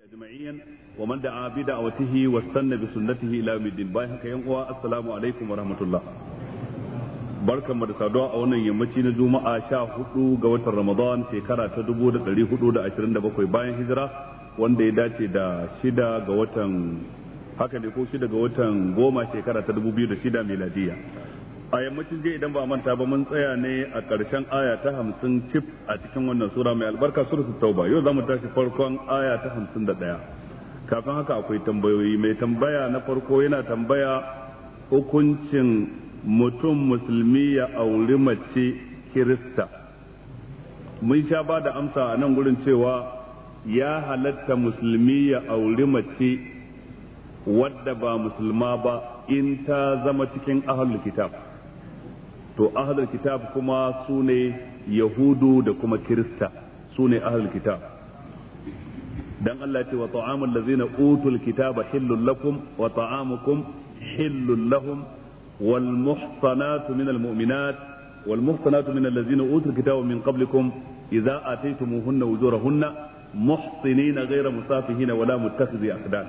أجمعين ومن دعا بدعوته واستنى بسنته إلى يوم الدين باي haka yan uwa assalamu alaikum wa rahmatullah barkanmu da saduwa a wannan yammaci na juma'a 14 ga watan ramadan shekara ta 1427 bayan hijira wanda ya dace da 6 ga watan haka ne ko 6 ga watan goma shekara ta 2006 miladiya a yammacin je idan ba manta ba mun tsaya ne a ƙarshen aya ta 50 cif a cikin wannan sura mai albarka suratul tauba yau zamu tashi farkon aya ta 51 kafin haka akwai tambayoyi mai tambaya na farko yana tambaya hukuncin mutum musulmi ya auri mace kirista mun sha ba da amsa a nan gurin cewa ya halatta musulmi ya auri mace wadda ba musulma ba in ta zama cikin ahlul kitab to ahlul kitab kuma su ne yahudu da kuma kirista su ne ahlul kitab dan Allah ce wa ta'amul ladzina utul kitaba hillul lakum wa ta'amukum hillul lahum wal muhsanatu minal mu'minat wal muhsanatu minal ladzina utul kitaba min qablikum idza ataytumuhunna ujurahunna muhsinina ghayra musafihina wala muttakhidhi aqdan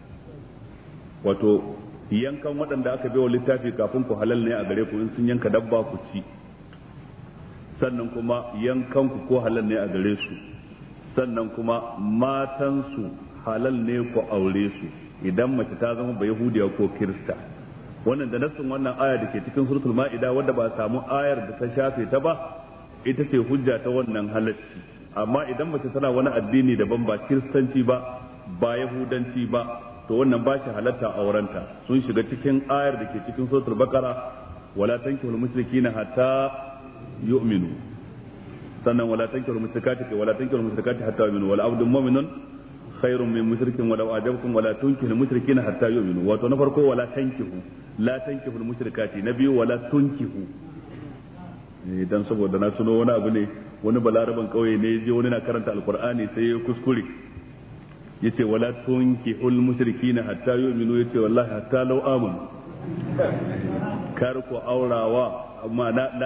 wato yankan waɗanda aka bai wa littafi kafin ku halal ne a gare ku in sun yanka dabba ku ci sannan kuma yankan ku ko halal ne a gare su sannan kuma matansu halal ne ku aure su idan mace ta zama ba yahudiya ko kirista wannan da nassin wannan aya da ke cikin suratul ma'ida wadda ba samu ayar da ta shafe ta ba ita ce hujja ta wannan halacci amma idan mace tana wani addini daban ba kiristanci ba ba yahudanci ba to wannan ba shi halatta aurenta sun shiga cikin ayar da ke cikin suratul baqara wala tankihul mushrikina hatta yu'minu sannan wala tankihul mushrikati hatta yu'minu wala abdun mu'minun khairun min mushrikin walau ajabakum wala tunkihul mushrikina hatta yu'minu wato na farko wala tankihu la tankihul mushrikati na biyu wala tunkihu dan saboda na suno wani abu ne wani balaraban kauye ne je wani na karanta alqur'ani sai ya kuskure yace wala tunkihul mushrikina hatta yu'minu yace wallahi hatta law amanu kar ku aurawa amma la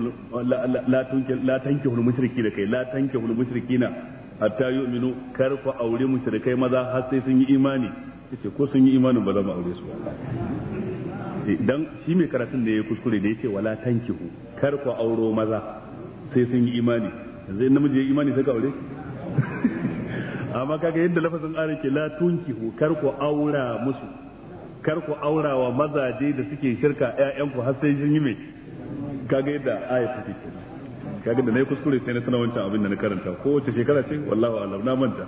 tankihul mushrikina kai la tankihul mushrikina hatta yu'minu kar ku aure mushrikai maza har sai sun yi imani yace ko sun yi imanin ba za mu aure su dan shi mai karatun da ya kuskure da yace wala tankihu kar ku auro maza sai sun yi imani yanzu in namiji ya imani sai ka aure amma kaga yadda lafazin ayar ke la tunkihu kar ku aura musu kar ku aura wa mazaje da suke shirka ƴaƴan ku har sai sun yi mai kaga yadda ayar take kaga da nayi kuskure sai na sanar wancan abin da na karanta ko wace shekara ce wallahi alam na manta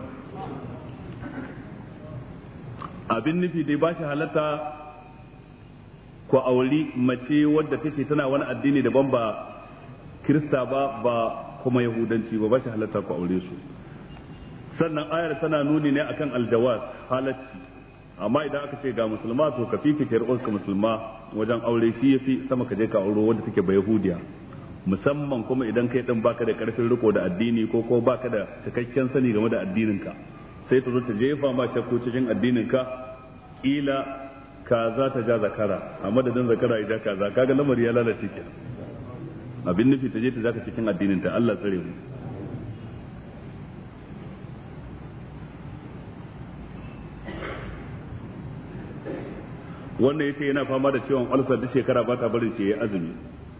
abin nufi dai ba shi halatta ku auri mace wadda take tana wani addini daban ba kirista ba kuma yahudanci ba shi halatta ku aure su sannan ayar tana nuni ne akan aljawaz halacci amma idan aka ce ga musulma to ka fifita yar'uwarka musulma wajen aure shi yafi sama ka je ka auro wanda take ba yahudiya musamman kuma idan kai din baka da karfin riko da addini ko baka da cikakken sani game da addininka sai ta zo ta jefa ma shakku cikin addininka ila kaza ta ja zakara a madadin zakara idan kaza kaga lamari ya lalace kenan abin nufi ta je ta zaka cikin addininta Allah tsare mu wannan yace yana fama da ciwon ulcer duk shekara ba ta barin shi yayi azumi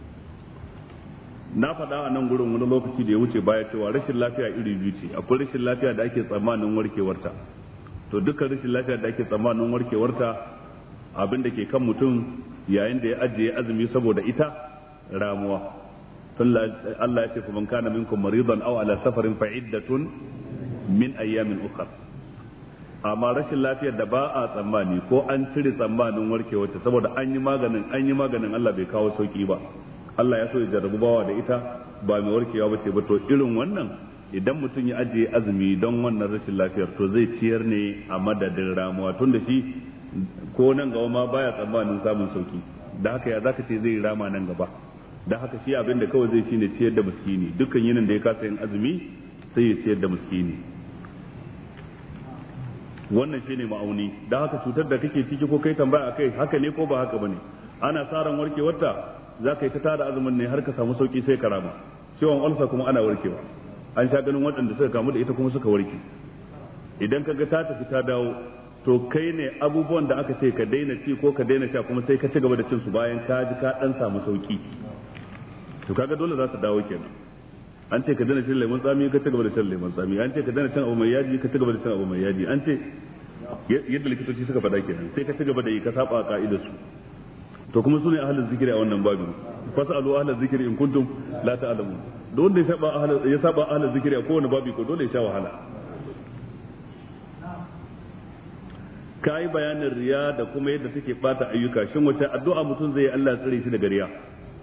na faɗa a nan gurin wani lokaci da ya wuce baya cewa rashin lafiya iri biyu ce akwai rashin lafiya da ake tsammanin warkewarta to dukkan rashin lafiya da ake tsammanin warkewarta abin da ke kan mutum yayin da ya ajiye azumi saboda ita ramuwa Allah ya ce fa man kana minkum maridan aw ala safarin fa iddatun min ayyamin ukhra amma rashin lafiyar da ba a tsammani ko an cire tsammanin warkewarta saboda an yi maganin Allah bai kawo sauki ba Allah ya so ya jarrabu bawa da ita ba mai warkewa ba ce ba to irin wannan idan mutum ya ajiye azumi don wannan rashin lafiyar to zai ciyar ne a madadin ramuwa tun da shi ko nan gaba ma baya tsammanin samun sauki da haka ya zaka ce zai rama nan gaba da haka shi abin da kawai zai shine ciyar da miskini dukkan yinin da ya kasa yin azumi sai ya ciyar da miskini wannan shine ma'auni da haka cutar da kake ciki ko kai tambaya akai haka ne ko ba haka bane ana sa ran warkewarta za ka yi ta tada azumin ne har ka samu sauki sai ka rama ciwon ulsa kuma ana warkewa an sha ganin waɗanda suka kamu da ita kuma suka warke idan kaga ta tafi ta dawo to kai ne abubuwan da aka ce ka daina ci ko ka daina sha kuma sai ka ci gaba da cin su bayan ka ji ka dan samu sauki to kaga dole za su dawo kenan. An ce ka daina cin lemon tsami ka ci gaba da cin lemon tsami, an ce ka daina cin abu mai yaji ka ci gaba da cin abu mai yaji, an ce yadda likitoci suka faɗa kenan sai ka ci gaba da yi ka saba ka'idar su. To kuma sune ahlul zikri a wannan babin, fasalu ahlul zikri in kuntum la ta'lamun. Don wanda ya saba ahlul zikri a kowane babi ko dole ya sha wahala. Kai bayanin riya da kuma yadda take bata ayyuka, shin wace addu'a mutum zai yi Allah tsare shi daga riya?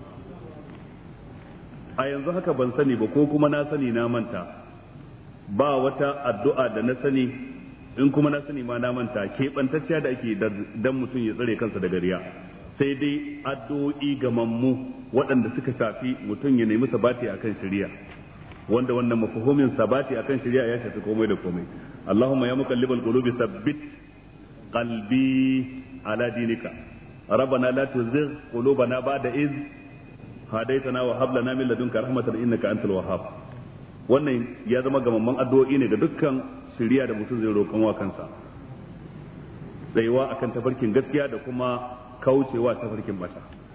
A yanzu haka ban sani ba ko kuma na sani na manta, ba wata addu'a da na sani, in kuma na sani ma na manta keɓantacciya da ake dan mutum ya tsare kansa daga riya, sai dai addu'o'i gamammu waɗanda suka shafi mutum ya nemi sabati akan shari'a, wanda wannan mafhumin sabati akan shari'a ya shafi komai da komai. Allahumma ya muqallibal qulubi sabbit qalbi ala dinika, rabbana la tuzigh qulubana ba'da iz hadaitana wa hab lana min ladunka rahmatan innaka antal wahhab. Wannan ya zama gamamman addu'o'i ne ga dukkan shari'a da mutum zai roƙon wa kansa, tsayuwa akan tafarkin gaskiya da kuma kaucewa tafarkin bata.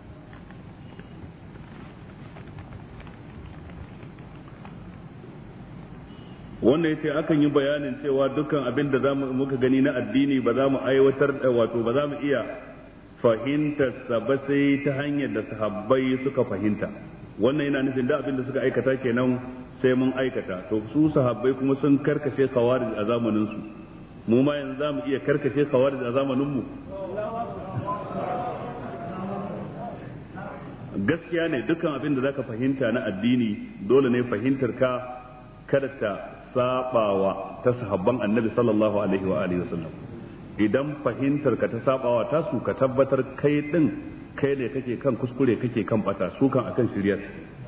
Wannan yace akan yi bayanin cewa dukkan abin da muka gani na addini ba za mu aiwatar wato ba za mu iya fahimtar sa ba sai ta hanyar da sahabbai suka fahimta. Wannan yana nufin da abin da suka aikata kenan sai mun aikata. To su sahabbai kuma sun karkashe khawarij a zamanin su, mu ma yanzu za mu iya karkashe khawarij a zamanin mu? Gaskiya ne dukkan abin da zaka fahimta na addini dole ne fahimtar ka kada ta sabawa ta sahabban annabi sallallahu alaihi wa alihi wasallam. Idan fahimtar ka ta sabawa ta su, ka tabbatar kai din kai ne kake kan kuskure, kake kan bata, su kan akan shirya,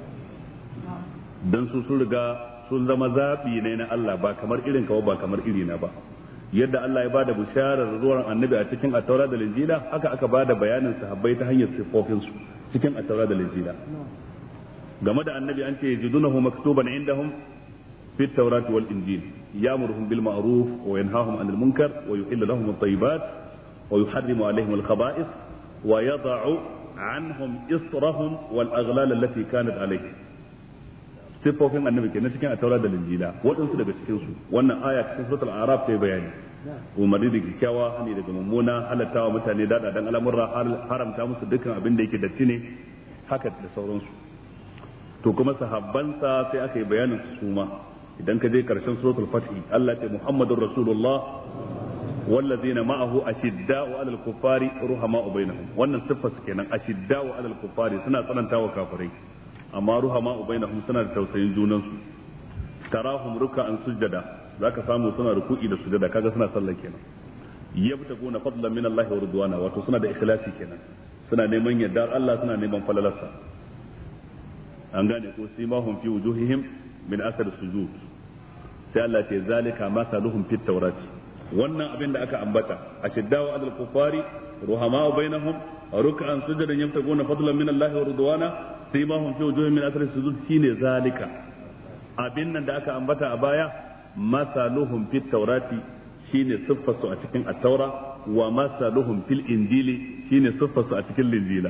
dan su sun riga sun zama zabi ne na Allah, ba kamar irin ka ba kamar irina ba. Yadda Allah ya bada bisharar zuwan annabi a cikin at-taura da injila, haka aka bada bayanin sahabbai ta hanyar sifofin su cikin at-taura da injila. Game da annabi an ce yajidunahu maktuban indahum في التوراة والإنجيل يأمرهم بالمعروف وينهاهم عن المنكر ويحل لهم الطيبات ويحرم عليهم الخبائث ويضع عنهم إصرهم والأغلال التي كانت عليهم. sifofin annabi kenan cikin at-taura da injila, waɗansu daga cikin su wannan aya cikin suratul a'raf ta bayani umarni da kyakkyawa hani daga mummuna, halattawa mutane dada dan al'amurra, haramta musu dukkan abin da yake datti ne, haka da sauransu. To kuma sahabbansa sai aka yi bayanin su ma. Idan ka je karshen suratul fath Allah ya ce Muhammadur Rasulullah wallazina ma'ahu ashidda'u 'alal kuffari ruhama'u bainahum. Wannan siffar su kenan, ashidda'u 'alal kuffari, suna tsanantawa kafirai amma ruhama'u bainahum, suna da tausayin junan su. Tarahum ruk'an sujada, zaka samu suna ruku'i da sujada, kaga suna sallah kenan. Yabtaguna fadlan min Allah wa ridwana, wato suna da ikhlasi kenan, suna neman yardar Allah, suna neman falalarsa. An gane ko simahum fi wujuhihim min athar sujud. Sai Allah ce zalika masaluhum fit tawrati, wannan abin da aka ambata, ashiddaw alal kufari ruhama'u bainahum ruk'an sujadan yamtaguna fadlan min Allah wa ridwana simahum fi wujuhihim min athar sujud, shine zalika abin nan da aka ambata a baya, masaluhum fit tawrati shine siffarsu a cikin at-taura, wa masaluhum fil injili shine siffarsu a cikin linjila.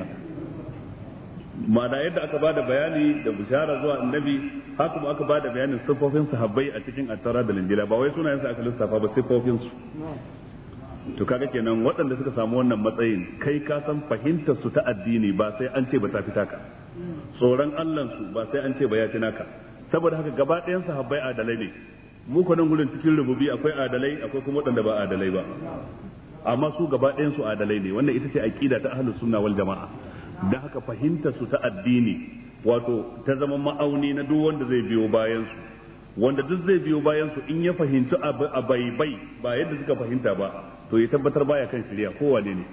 Ma'ana yadda aka bada bayani da bishara zuwa annabi, haka kuma aka bada bayanin siffofin sahabbai a cikin at-taura da linjila, ba wai sunayen su aka lissafa ba, siffofin su. To kaga kenan waɗanda suka samu wannan matsayin, kai ka san fahimtar su ta addini ba sai an ce ba ta fita ka, tsoron Allah su ba sai an ce ba ya fi naka. Saboda haka gaba ɗayan sahabbai adalai ne. Mu ko nan gurin cikin rububi akwai adalai, akwai kuma waɗanda ba adalai ba, amma su gaba ɗayan su adalai ne. Wannan ita ce aqida ta ahlus sunna wal jama'a. Da haka fahimtar su ta addini wato ta zama ma'auni na duk wanda zai biyo bayan su, wanda duk zai biyo bayan su in ya fahimci a baibai ba yadda suka fahimta ba, to ya tabbatar baya kan shari'a, ko wane ne,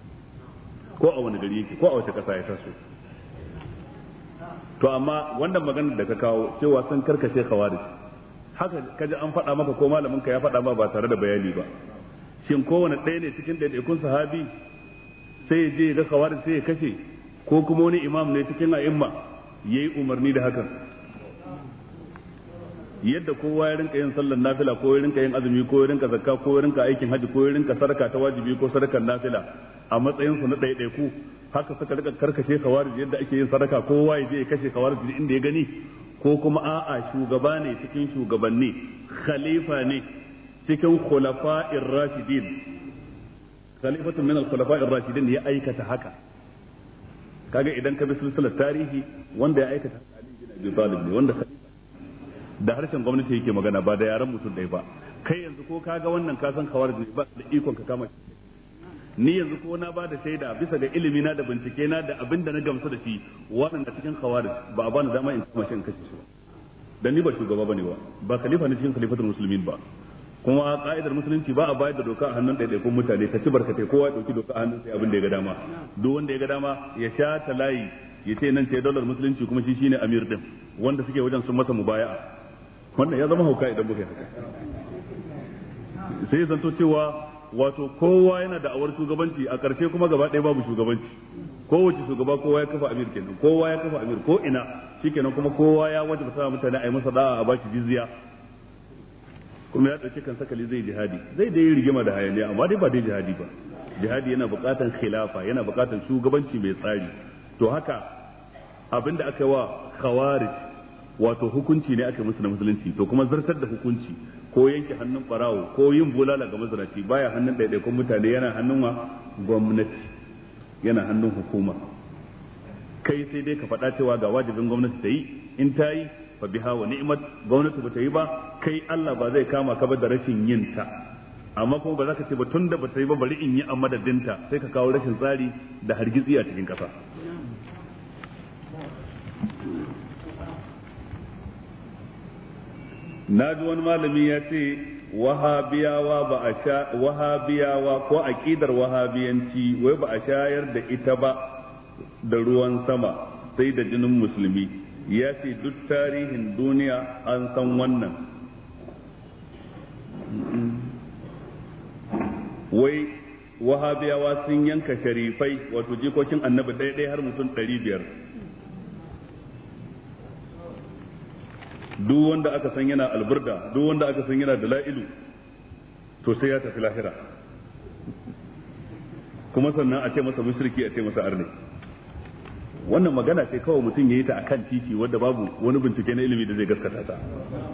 ko a wani gari yake, ko a wace ƙasa ya taso. To amma wannan maganar da ka kawo cewa sun karkace khawarij, haka kaji an faɗa maka ko malamin ka ya faɗa ma ba tare da bayani ba. Shin kowane ɗaya ne cikin ɗaiɗaikun sahabi sai ya je ga khawarij sai ya kashe, ko kuma wani imam ne cikin a'imma yayi umarni da hakan? yadda kowa ya rinka yin sallar nafila ko ya rinka yin azumi ko ya rinka zakka ko ya rinka aikin haji ko ya rinka sadaka ta wajibi ko sadakar nafila a matsayin su na ɗaiɗaiku haka suka rika karkashe khawarij yadda ake yin sadaka kowa ya je ya kashe khawarij inda ya gani, ko kuma a'a shugaba ne cikin shugabanni, khalifa ne cikin khulafa'ir rashidin, khalifatun min al-khulafa'ir rashidin ya aikata haka. Kaga idan ka bi silsilar tarihi wanda ya aikata haka Ali bin Abi Talib ne, wanda da harshen gwamnati yake magana ba da yaran mutum ɗaya ba. Kai yanzu ko kaga wannan ka san khawarij ne ba da ikon ka kama shi. Ni yanzu ko na bada shaida bisa ga ilimi na da bincike na da abin da na gamsu da shi wannan cikin khawarij ba a bani dama in kama shi in kashe shi ba. Dan ni ba shugaba bane ba khalifa ne cikin khalifatul muslimin ba. Kuma ka'idar musulunci ba a bayar da doka a hannun ɗaiɗaikun mutane ta ci barkatai kowa ya ɗauki doka a hannun sai abin da ya ga dama. Duk wanda ya ga dama ya sha ta layi ya ce nan ce daular musulunci kuma shi shine amir din wanda suke wajen sun masa mubaya'a. Wannan ya zama hauka idan muka yi haka. Sai ya zanto cewa wato kowa yana da awar shugabanci a ƙarshe kuma gaba ɗaya babu shugabanci. Kowace shugaba kowa ya kafa amir kenan, kowa ya kafa amir ko ina shikenan kuma kowa ya wajaba mutane a yi masa da'a a bashi jizya. Kuma ya ɗauki kan sakali zai jihadi zai dai rigima da hayaniya amma dai ba dai jihadi ba. Jihadi yana buƙatar khilafa, yana buƙatar shugabanci mai tsari. To haka abinda aka yi wa khawarij wato hukunci ne aka musu na musulunci, to kuma zartar da hukunci ko yanke hannun barawo ko yin bulala ga mazinaci baya hannun ɗaiɗaikun mutane, yana hannun wa gwamnati, yana hannun hukuma. Kai sai dai ka faɗa cewa ga wajibin gwamnati ta yi, in ta yi fa biha wa ni'mat, gwamnati ba ta yi ba kai Allah ba zai kama ka ba da rashin yin ta. Amma kuma ba za ka ce ba tunda ba ta yi ba bari in yi a madadinta, sai ka kawo rashin tsari da hargitsi a cikin ƙasa. Na ji wani malami ya ce wahabiyawa ko aqidar wahabiyanci wai ba a shayar da ita ba da ruwan sama sai da jinin musulmi. Ya ce duk tarihin duniya an san wannan. Wai wahabiyawa sun yanka sharifai wato jikokin annabi ɗaya har mutum 500. Duk wanda aka san yana alburda, duk wanda aka san yana dala'ilu, to sai ya tafi lahira. Kuma sannan a ce masa mushriki, a ce masa arne. Wannan magana ce kawai mutum ya yi ta akan titi wadda babu wani bincike na ilimi da zai gaskata ta.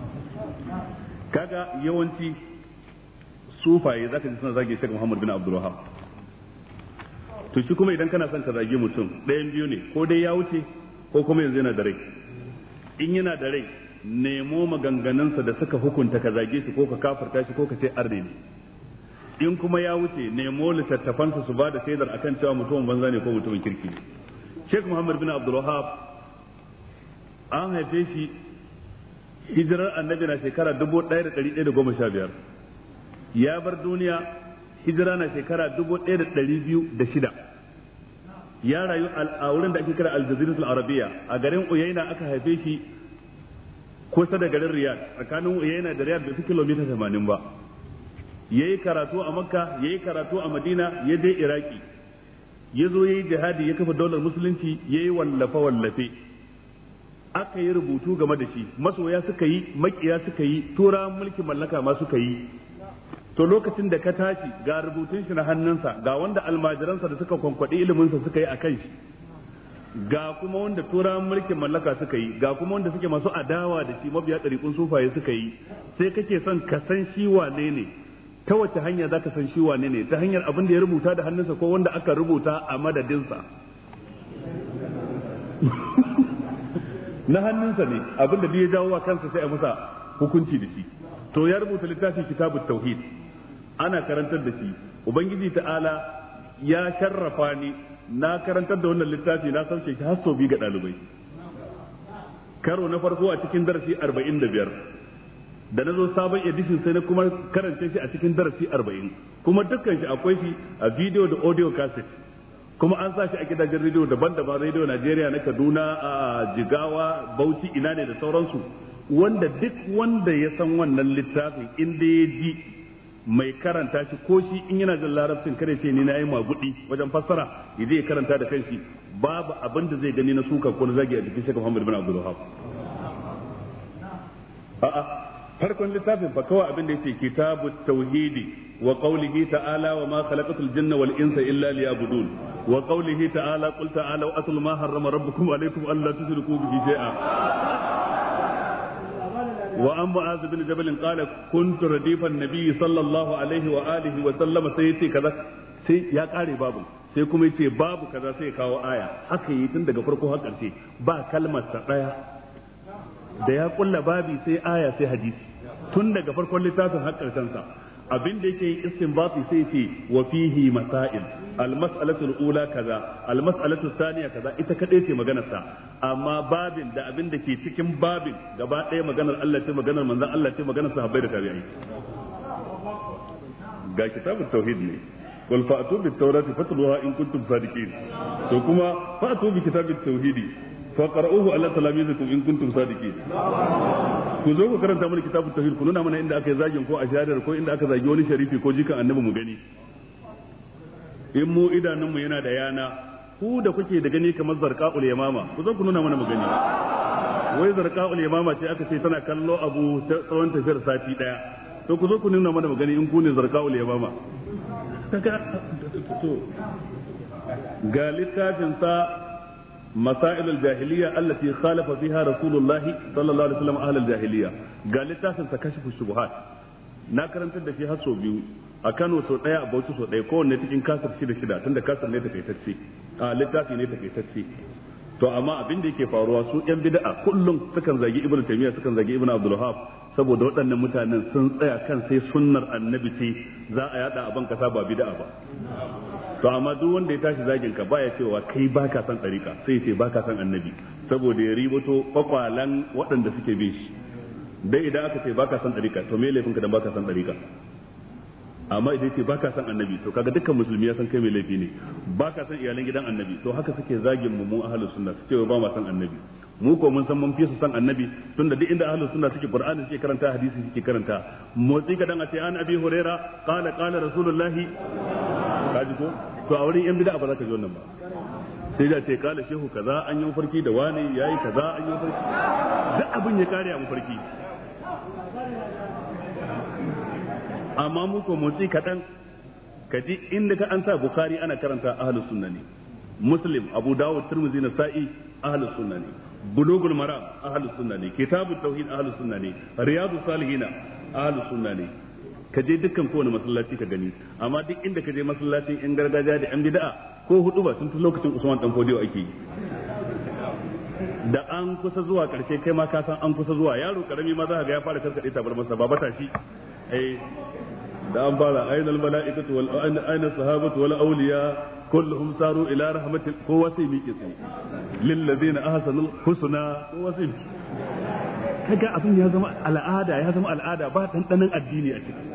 Kaga yawanci sufaye zaka ji suna zage Sheikh Muhammad bin Abdul Wahhab. To shi kuma idan kana son ka zage mutum ɗayan biyu ne, ko dai ya wuce ko kuma yanzu yana da rai. In yana da rai nemo maganganunsa da suka hukunta ka zage shi ko ka kafarta shi ko ka ce arne ne. In kuma ya wuce nemo littattafansa su ba da shaidar akan cewa mutumin banza ne ko mutumin kirki ne. Sheikh Muhammad bin Abdul Wahhab an haife shi hijirar annabi na shekara 1115, ya bar duniya hijira na shekara 1206. Ya rayu a wurin da ake kira Al-Jaziratul Arabiya, a garin Uyaina aka haife shi kusa da garin Riyadh. Tsakanin Uyaina da Riyadh bai fi kilomita 80 ba. Yayi karatu a Makka, yayi karatu a Madina, ya je Iraki. Ya zo yayi jihadi, ya kafa daular musulunci, yayi wallafe aka yi rubutu game da shi, masoya suka yi, makiya suka yi, turawan mulkin mallaka ma suka yi. To lokacin da ka tashi ga rubutun shi na hannunsa, ga wanda almajiransa da suka kwankwaɗi iliminsa suka yi a kan shi, ga kuma wanda turawan mulkin mallaka suka yi, ga kuma wanda suke masu adawa da shi mabiya ɗariƙun sufaye suka yi, sai kake son ka san shi wane ne. Ta wace hanya za ka san shi wane ne? Ta hanyar abin da ya rubuta da hannunsa ko wanda aka rubuta a madadinsa? Na hannunsa ne, abin da ya jawo wa kansa sai a masa hukunci da shi. To ya rubuta littafin Kitabut Tauhid, ana karantar da shi. Ubangiji ta'ala ya sharrafa ni na karantar da wannan littafi, na sauke shi har sau 2 ga ɗalibai. Karo na farko a cikin darasi 45. Da na zo sabon edition sai na kuma karanta shi a cikin darasi 40, kuma dukkan shi akwai shi a video da audio cassette, kuma an sa shi a gidajen rediyo daban-daban, rediyo Najeriya na Kaduna, a Jigawa, Bauchi, ina ne da sauransu, wanda duk wanda ya san wannan littafin inda ya ji mai karanta shi ko shi in yana jin larabcin kare ce ni na yi magudi wajen fassara, ya je ya karanta da kanshi, babu abin da zai gani na suka ko na zagi a jikin Sheikh Muhammad bin Abdul Wahhab. a'a farkon littafin fa kawai abin da yake kitabut tauhidi wa qawlihi ta'ala wa ma khalaqatul jinna wal insa illa liya'budun wa qawlihi ta'ala qul ta'alu atlu ma harrama rabbukum alaykum alla tushriku bihi shay'a wa an mu'az bin jabal qala kuntu radifan nabiy sallallahu alaihi wa alihi wa sallama sai yace kaza sai ya kare babu sai kuma yace babu kaza sai ya kawo aya haka yi tun daga farko har ƙarshe ba kalmar sa daya da ya kulla babi sai aya sai hadisi tun daga farkon littafin har ƙarshen sa abin da yake istinbati sai ce wa fihi masail al mas'alatu al ula kaza al mas'alatu thaniya kaza ita kadai ce maganar sa amma babin da abin da ke cikin babin gaba ɗaya maganar Allah ce maganar manzon Allah ce maganar sahabbai da tabi'ai ga kitabut tauhid ne wal fa'tu bit tawrati fatluha in kuntum sadiqin to kuma fa'tu bi kitabit tauhidi faqra'uhu ala talamizikum in kuntum sadiqin ku zo ku karanta mana kitabut tauhid ku nuna mana inda aka yi zagin ko a shahadar ko inda aka zagi wani sharifi ko jikan annabi mu gani in mu idanunmu yana da yana ku da kuke da gani kamar zarqa'ul yamama ku zo ku nuna mana mu gani wai zarqa'ul yamama ce aka ce tana kallo abu tsawon tafiyar sati daya to ku zo ku nuna mana mu gani in ku ne zarqa'ul yamama ga littafin sa مسائل الجاهلية التي خالف فيها رسول الله صلى الله عليه وسلم أهل الجاهلية قال لتاسن تكشف الشبهات ناكرن تد فيها سو بيو أكانوا سو ɗaya a Bauchi so ɗaya kowanne cikin kasar shida tunda kasar ne takaitacce a littafi ne takaitacce to amma abin da yake faruwa su yan bid'a kullum sukan zagi Ibn Taymiyyah sukan zagi Ibn Abdul Wahhab saboda waɗannan mutanen sun tsaya kan sai sunnar annabi ce za a yada a ban kasa ba bid'a ba to amma duk wanda ya tashi zagin ka baya cewa kai baka san tsarika sai ya ce baka san annabi saboda ya ribato kwakwalan waɗanda suke bin shi dai idan aka ce baka san tsarika to me laifin ka dan baka san tsarika amma idan ce baka san annabi to kaga dukkan musulmi ya san kai mai laifi ne baka san iyalan gidan annabi to haka suke zagin mu ahlus sunna suke ba ma san annabi mu ko mun san mun fi su san annabi tunda duk inda ahlus sunna suke qur'ani suke karanta hadisi suke karanta motsi kadan a ce an abi huraira qala qala rasulullahi kaji ko to a wurin yan bid'a ba za ka ji wannan ba sai da ce kala shehu kaza an yi mafarki da wani yayi kaza an yi mafarki duk abin ya kare a mafarki amma mu ko motsi kadan kaji inda ka an sa bukhari ana karanta ahlus sunna ne muslim abu dawud tirmidhi nasa'i ahlus sunna ne bulugul maram ahlus sunna ne kitabut tauhid ahlus sunna ne riyadus salihin ahlus sunna ne ka je dukkan kowane masallaci ka gani amma duk inda ka je masallacin yan gargajiya da yan bid'a ko hudu ba tun lokacin Usman dan Fodiyo ake yi da an kusa zuwa karshe kai ma ka san an kusa zuwa yaro karami ma za ka ga ya fara karkade tabar masa baba tashi da an fara ainal mala'ikatu wal aina sahabatu wal awliya kulluhum saru ila rahmatil kowa sai miƙe tsaye lil ladina ahsanul husna kowa sai kaga abin ya zama al'ada ba dandanan addini a ciki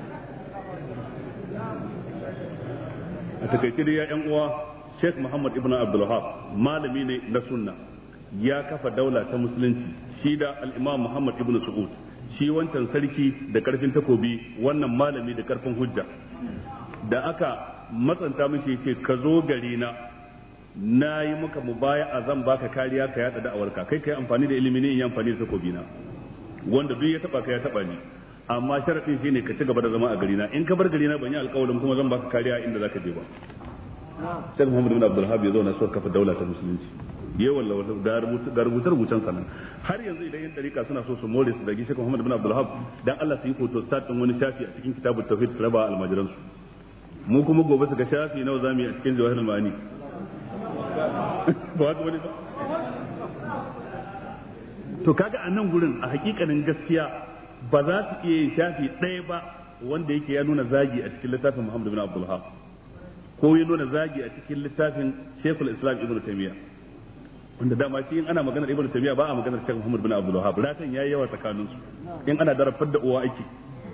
a takaice da ya yan uwa Sheikh Muhammad ibn Abdul Wahhab malami ne na sunna ya kafa daula ta musulunci shi da al-Imam Muhammad ibn Saud shi wancan sarki da karfin takobi wannan malami da karfin hujja da aka matsanta mishi yace ka zo gari na yi maka mubaya'a zan baka kariya ka yada da'awarka kai kai amfani da ilimi ne in yi amfani da takobi na wanda duk ya taba ka ya taba ni amma sharadin shine ka ci gaba da zama a gari na in ka bar gari na ban yi alƙawarin kuma zan baka kariya inda zaka je ba Sheikh Muhammad bin Abdul Wahhab ya zo na so kafa daula ta musulunci yawan da rubuce-rubucen sanan har yanzu idan yan dariƙa suna so su more su dagi Sheikh Muhammad bin Abdul Wahhab dan Allah su yi photo start din wani shafi a cikin kitabut tauhid su raba almajiran su mu kuma gobe su ga shafi nawa zamu yi a cikin jawahirul ma'ani ba haka wani ba to kaga a nan gurin a hakikanin gaskiya ba za su iya yin shafi ɗaya ba wanda yake ya nuna zagi a cikin littafin Muhammad bin Abdul Wahhab ko ya nuna zagi a cikin littafin Sheikhul Islam Ibn Taymiyyah wanda dama shi in ana maganar Ibn Taymiyyah ba a maganar Sheikh Muhammad bin Abdul Wahhab ratan yayi yawa tsakanin su in ana darafar da uwa ake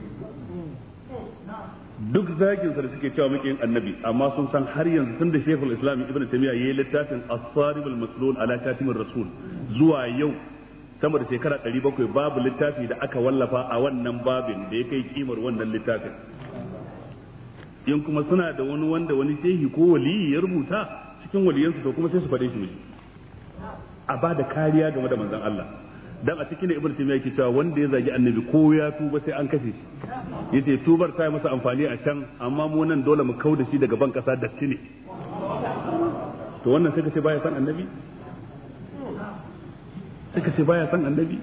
duk zagin sa da suke cewa muke yin annabi amma sun san har yanzu tun da Sheikhul Islam Ibn Taymiyyah yayi littafin As-Sarib al-Maslul ala Katimir Rasul zuwa yau sama da shekara 700 babu littafi da aka wallafa a wannan babin da ya kai kimar wannan littafin in kuma suna da wani shehi ko waliyi ya rubuta cikin waliyansu to kuma sai su faɗe shi ne a ba da kariya game da manzon Allah dan a cikin ibnu taymiya yake cewa wanda ya zagi annabi ko ya tuba sai an kashe shi yace tubar ta yi masa amfani a can amma mu nan dole mu kauda shi daga ban kasa datti ne to wannan sai ka ce baya san annabi sai ka ce baya san annabi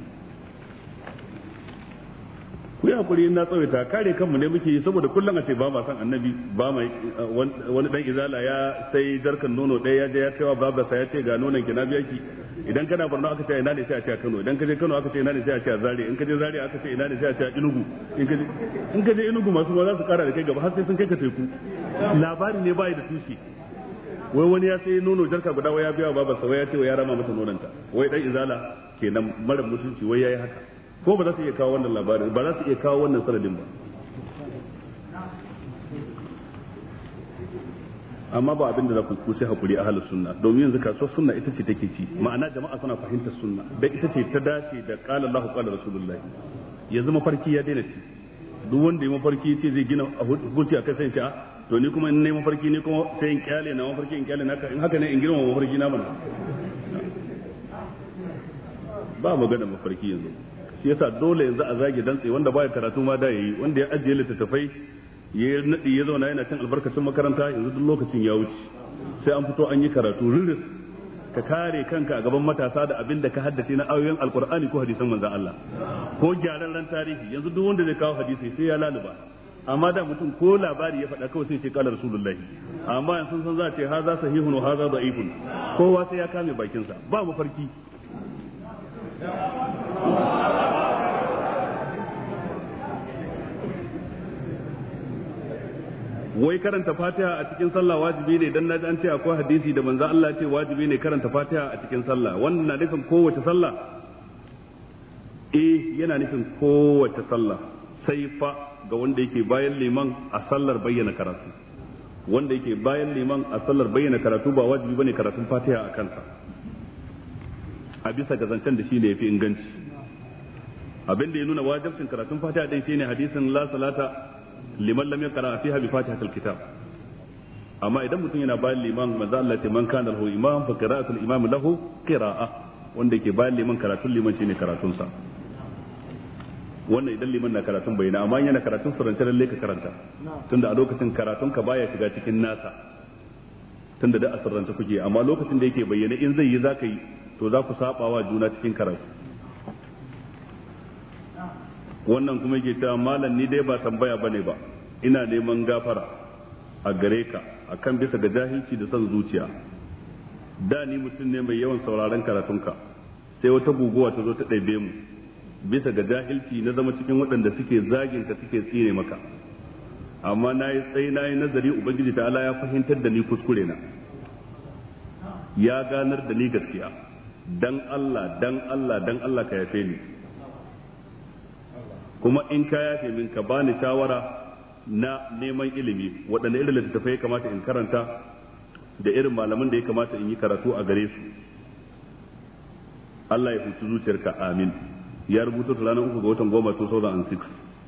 ku yi hakuri na tsawaita kare kanmu ne muke yi saboda kullum a ce ba ma san annabi ba mai wani dan izala ya sai jarkan nono ɗaya ya je ya kaiwa babarsa ya ce ga nonon ki na biya ki idan kana Borno aka ce ina ne sai a ce a Kano idan ka je Kano aka ce ina ne sai a ce a Zaria in ka je Zaria aka ce ina ne sai a ce a Enugu in ka je Enugu masu ma za su kara da kai gaba har sai sun kai ka teku labari ne bai da tushe wai wani ya sai nono jarka guda wai ya biya babarsa wai ya ce wai ya rama masa nononta wai dan izala kenan mara mutunci wai yayi haka ko ba za su iya kawo wannan labarin ba za su iya kawo wannan sanadin ba amma ba abin da za ku kuce hakuri a halin sunna domin yanzu kasuwar sunna ita ce take ci ma'ana jama'a suna fahimtar sunna dan ita ce ta dace da qala Allahu qala Rasulullahi yanzu mafarki ya daina ci duk wanda ya mafarki ce zai gina hukunci akai sai ce to ni kuma in nayi mafarki ne kuma sai in kyale na mafarki in kyale naka in haka ne in girma mafarki na mana ba magana mafarki yanzu shi yasa dole yanzu a zage dantse wanda baya karatu ma da yayi wanda ya ajiye littattafai ya nadi ya zauna yana cin albarkacin makaranta yanzu duk lokacin ya wuce sai an fito an yi karatu riris ka kare kanka a gaban matasa da abin da ka haddace na ayoyin alkur'ani ko hadisan manzon Allah ko gyararren tarihi yanzu duk wanda zai kawo hadisi sai ya laluba amma da mutum ko labari ya faɗa kawai sai ce kala rasulullahi amma yanzu san za a ce haza sahihun wa haza da'ifun kowa sai ya kame bakinsa ba mafarki wai karanta fatiha a cikin sallah wajibi ne dan naji an ce akwai hadisi da manzo Allah ce wajibi ne karanta fatiha a cikin sallah wannan na nufin kowace sallah yana nufin kowace sallah sai fa ga wanda yake bayan liman a sallar bayyana karatu wanda yake bayan liman a sallar bayyana karatu ba wajibi bane karatun fatiha a kansa a bisa ga zancen da shi ne yafi inganci abin da ya nuna wajibcin karatun fatiha din shine hadisin la salata liman lam yaqra fiha bi fatihatil kitab amma idan mutum yana bayan liman manzo Allah ce man kana lahu imam fa qira'atul imam lahu qira'a wanda yake bayan liman karatun liman shine karatun sa wannan idan liman na karatun bayyana amma yana karatun surance lalle ka karanta tunda a lokacin karatun ka baya shiga cikin nasa tunda da asirranta kuke amma lokacin da yake bayyana in zai yi zaka yi to za ku saba wa juna cikin karatu wannan kuma yake cewa malam ni dai ba tambaya bane ba ina neman gafara a gare ka akan bisa ga jahilci da son zuciya da ni mutum ne mai yawan sauraron karatunka sai wata guguwa ta zo ta ɗaibe mu bisa ga jahilci na zama cikin waɗanda suke zagin ka suke tsire maka amma na yi nazari ubangiji ta Allah ya fahimtar da ni kuskure na ya ganar da ni gaskiya dan Allah ka yafe ni kuma in ka yafe min ka bani shawara na neman ilimi waɗanda irin littattafai ya kamata in karanta da irin malaman da ya kamata in yi karatu a gare su Allah ya huci zuciyarka amin ya rubuta ta ranar 3 ga watan 10 2006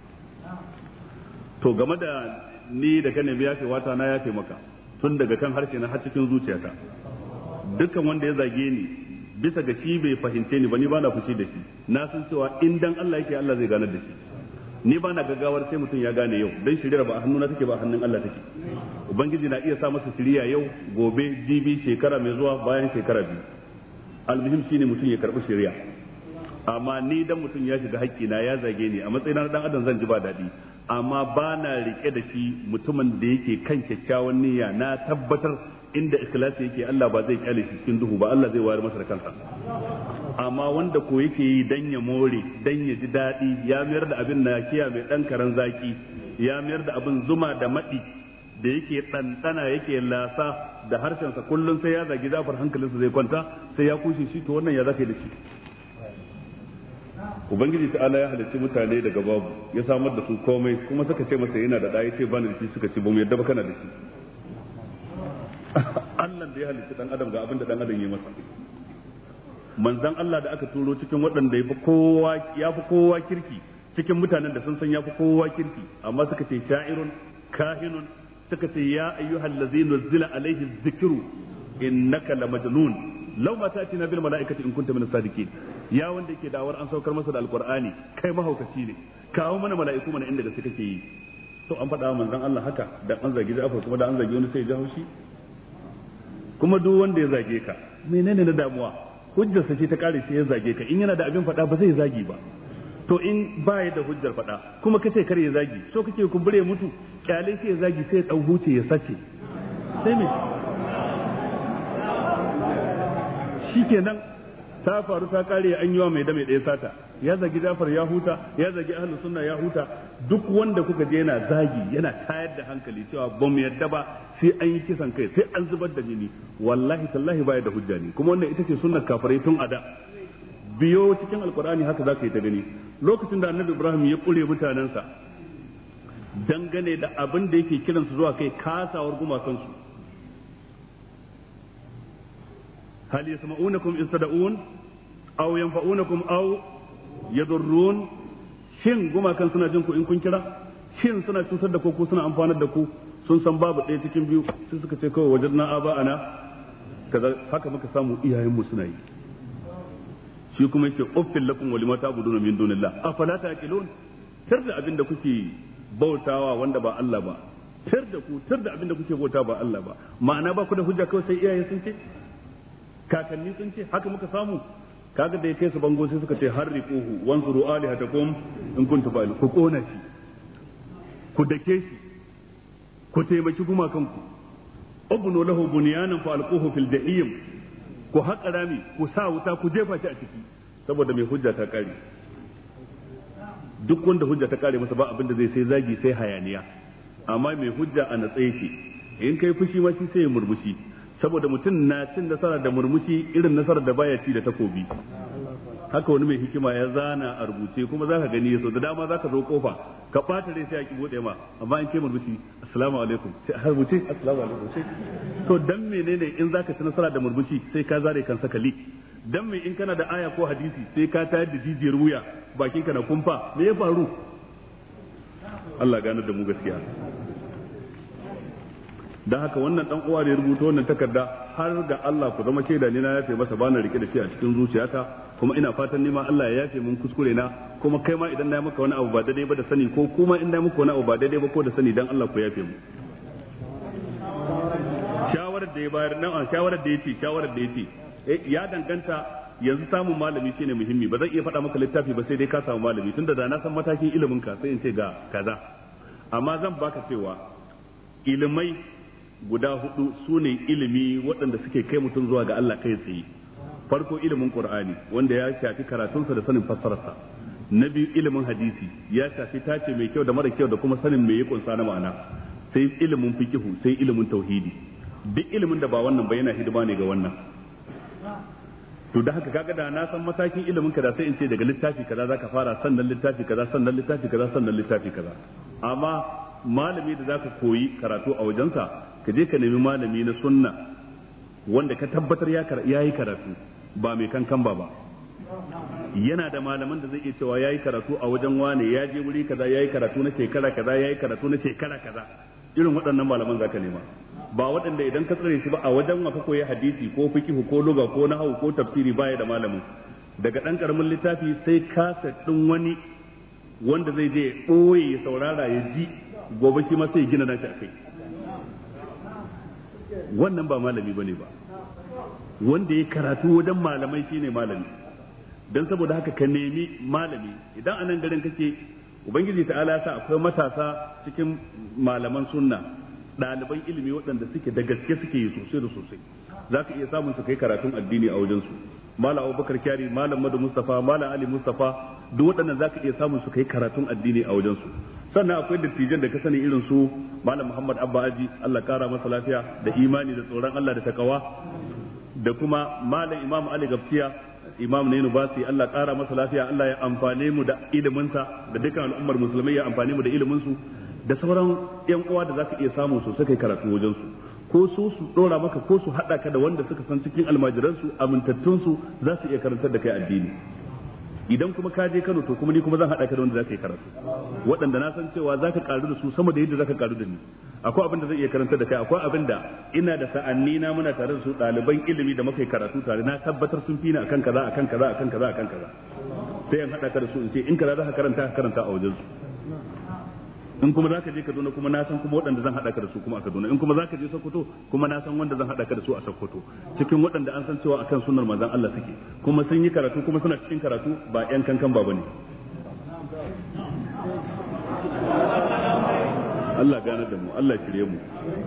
to game da ni da ka nemi yafe wata na yafe maka tun daga kan harshe na har cikin zuciyata dukkan wanda ya zage ni bisa ga shi bai fahimce ni ba ni bana fushi da shi na san cewa in dan Allah yake Allah zai ganar da shi ni bana gaggawar sai mutum ya gane yau dan shirya ba a hannuna take ba a hannun Allah take ubangiji na iya sa masa shiriya yau gobe jibi shekara mai zuwa bayan shekara biyu almuhim shine mutum ya karbi shiriya amma ni dan mutum ya shiga haƙƙina ya zage ni a matsayin na dan adam zan ji ba daɗi amma bana rike da shi mutumin da yake kan kyakkyawan niyya na tabbatar inda ikhlasi yake Allah ba zai kyale shi cikin duhu ba Allah zai wayar masa da kansa amma wanda ko yake yi dan ya more dan ya ji daɗi ya mayar da abin na kiya mai dan karan zaki ya mayar da abin zuma da maɗi da yake ɗanɗana yake lasa da harshensa kullum sai ya zagi zafar hankalinsa zai kwanta sai ya kushe shi to wannan ya zaka da shi ubangiji ta Allah ya halicci mutane daga babu ya samar da su komai kuma suka ce masa yana da ɗa ya ce bani da shi suka ce ba mu yadda ba kana da shi Allah da ya halitta dan adam ga abin da dan adam ya masa manzon Allah da aka turo cikin waɗanda ya fi kowa kirki cikin mutanen da sun san ya fi kowa kirki amma suka ce sha'irun kahinun suka ce ya ayyuhal ladzina nuzila alaihi dhikru innaka lamajnun law ma ta'tina bil malaikati in kunta min as-sadiqin ya wanda yake da'awar an saukar masa da alqur'ani kai mahaukaci ne kawo mana mala'iku mana inda gaske kake yi to an faɗa manzon Allah haka dan an zagi Ja'far kuma da an zagi wani sai ya haushi kuma duk wanda ya zage ka menene na damuwa hujjarsa ce ta kare sai ya zage ka in yana da abin faɗa ba zai zagi ba to in ba ya da hujjar faɗa kuma kace kar ya zagi so kake kumbure mutu kyale sai ya zagi sai ya dau huce ya sace sai me shikenan ta faru ta kare an yiwa mai da mai ɗaya sata ya zagi Jafar ya huta ya zagi ahlus sunna ya huta duk wanda kuka je yana zagi yana tayar da hankali cewa ba mu yadda ba sai an yi kisan kai sai an zubar da jini wallahi tallahi baya da hujja ne kuma wannan ita ce sunnar kafirai tun ada biyo cikin alkur'ani haka zaka yi ta gani lokacin da annabi Ibrahim ya kure mutanensa dangane da abin da yake kiransu zuwa kai kasawar gumakansu hal yasma'unakum istada'un aw yanfa'unakum aw yadurrun shin gumakan suna jin ku in kun kira shin suna cutar da ku ko suna amfanar da ku sun san babu ɗaya cikin biyu sai suka ce kawai wajadna aba'ana kaza haka muka samu iyayen mu suna yi shi kuma yace uffil lakum wa lima ta'buduna min dunillah afala taqilun tar da abinda kuke bautawa wanda ba Allah ba tar da abinda kuke bautawa ba Allah ba ma'ana ba ku da hujja kawai sai iyaye sun ce kakanni sun ce haka muka samu kaga da ya kai su bango sai suka ce harriquhu wansuru alihatakum in kuntum fa'ilun ku kona shi ku dake shi ku taimaki gumakanku ubnu lahu bunyanan fa alquhu fil jahim ku haƙa rami ku sa wuta ku jefa shi a ciki saboda mai hujja ta kare duk wanda hujja ta kare masa ba abin da zai sai zagi sai hayaniya amma mai hujja a natsaye shi in kai fushi ma shi sai ya murmushi saboda mutum na cin nasara da murmushi irin nasarar da baya ci da takobi haka wani mai hikima ya zana a rubuce kuma zaka gani yaso da dama zaka zo kofa ka bata rai sai a ki bude ma amma in kai murmushi assalamu alaikum sai a rubuce assalamu alaikum sai to dan menene in zaka ci nasara da murmushi sai ka zare kan sakali dan me in kana da aya ko hadisi sai ka tayar da jijiyar wuya bakin ka na kumfa me ya faru Allah gane da mu gaskiya dan haka wannan dan uwa da ya rubuta wannan takarda har ga Allah ku zama shaida ne na yafe masa bana rike da shi a cikin zuciyata kuma ina fatan nima Allah ya yafe mun kuskure na kuma kai ma idan na yi maka wani abu ba daidai ba da sani ko kuma in na yi maka wani abu ba daidai ba ko da sani dan Allah ku yafe mu shawarar da ya bayar nan shawarar da yace ya danganta yanzu samun malami shine muhimmi ba zan iya faɗa maka littafi ba sai dai ka samu malami tunda da na san matakin ilimin ka sai in ce ga kaza amma zan baka cewa ilimai guda hudu sune ilimi waɗanda suke kai mutum zuwa ga Allah kai tsaye farko ilimin Qur'ani wanda ya shafi karatunsa da sanin fassararsa na biyu ilimin hadisi ya shafi tace mai kyau da mara kyau da kuma sanin me ya kunsa na ma'ana sai ilimin fiqhu sai ilimin tauhidi duk ilimin da ba wannan ba yana hidima ne ga wannan to da haka kaga da na san matakin ilimin ka da sai in ce daga littafi kaza zaka fara sannan littafi kaza sannan littafi kaza sannan littafi kaza amma malami da zaka koyi karatu a wajensa ka je ka nemi malami na sunna wanda ka tabbatar ya yi karatu ba mai kankan ba yana da malaman da zai iya cewa ya yi karatu a wajen wane ya je wuri kaza ya yi karatu na shekara kaza ya yi karatu na shekara kaza irin waɗannan malaman zaka nema ba waɗanda idan ka tsare shi ba a wajen wa ka koyi hadisi ko fiqh ko lugha ko nahwu ko tafsiri baya da malamin daga ɗan karamin littafi sai kaset ɗin wani wanda zai je ɓoye ya saurara ya ji gobe shi ma sai gina nashi a kai wannan ba malami bane ba wanda ya karatu wajen malamai shine malami dan saboda haka ka nemi malami idan anan garin kake ubangiji ta'ala ya sa akwai matasa cikin malaman sunna ɗaliban ilimi waɗanda suke da gaske suke yi sosai da sosai zaka iya samun su kai karatun addini a wajen su malam Abubakar Kyari malam Madu Mustafa malam Ali Mustafa duk waɗannan zaka iya samun su kai karatun addini a wajen su sannan akwai dattijan da ka sani irin su malam Muhammad Abba Aji Allah kara masa lafiya da imani da tsoron Allah da takawa da kuma malam Imam Ali Gafsiya Imam ne Nubasi Allah kara masa lafiya Allah ya amfane mu da ilimin sa da dukkan al'ummar musulmai ya amfane mu da ilimin su da sauran yan uwa da zaka iya samu su kai karatu wajen su ko su dora maka ko su hada ka da wanda suka san cikin almajiran su amintattun su za su iya karantar da kai addini idan kuma ka je Kano to kuma ni kuma zan hada ka da wanda zaka yi karatu waɗanda na san cewa zaka karu da su sama da yadda zaka karu da ni akwai abin da zai iya karanta da kai, akwai abin da ina da sa'anni na muna tare da su ɗaliban ilimi da muka yi karatu tare, na tabbatar sun fi ni akan kaza akan kaza akan kaza akan kaza, sai in haɗa ka da su in ce in kaza za ka karanta a wajen su. In kuma za ka je Kaduna kuma na san kuma waɗanda zan haɗa ka da su kuma a Kaduna, in kuma za ka je Sokoto kuma na san wanda zan haɗa ka da su a Sokoto, cikin waɗanda an san cewa akan sunnar manzon Allah suke kuma sun yi karatu kuma suna cikin karatu ba ƴan kankan ba bane. Allah gane da mu, Allah shirye mu.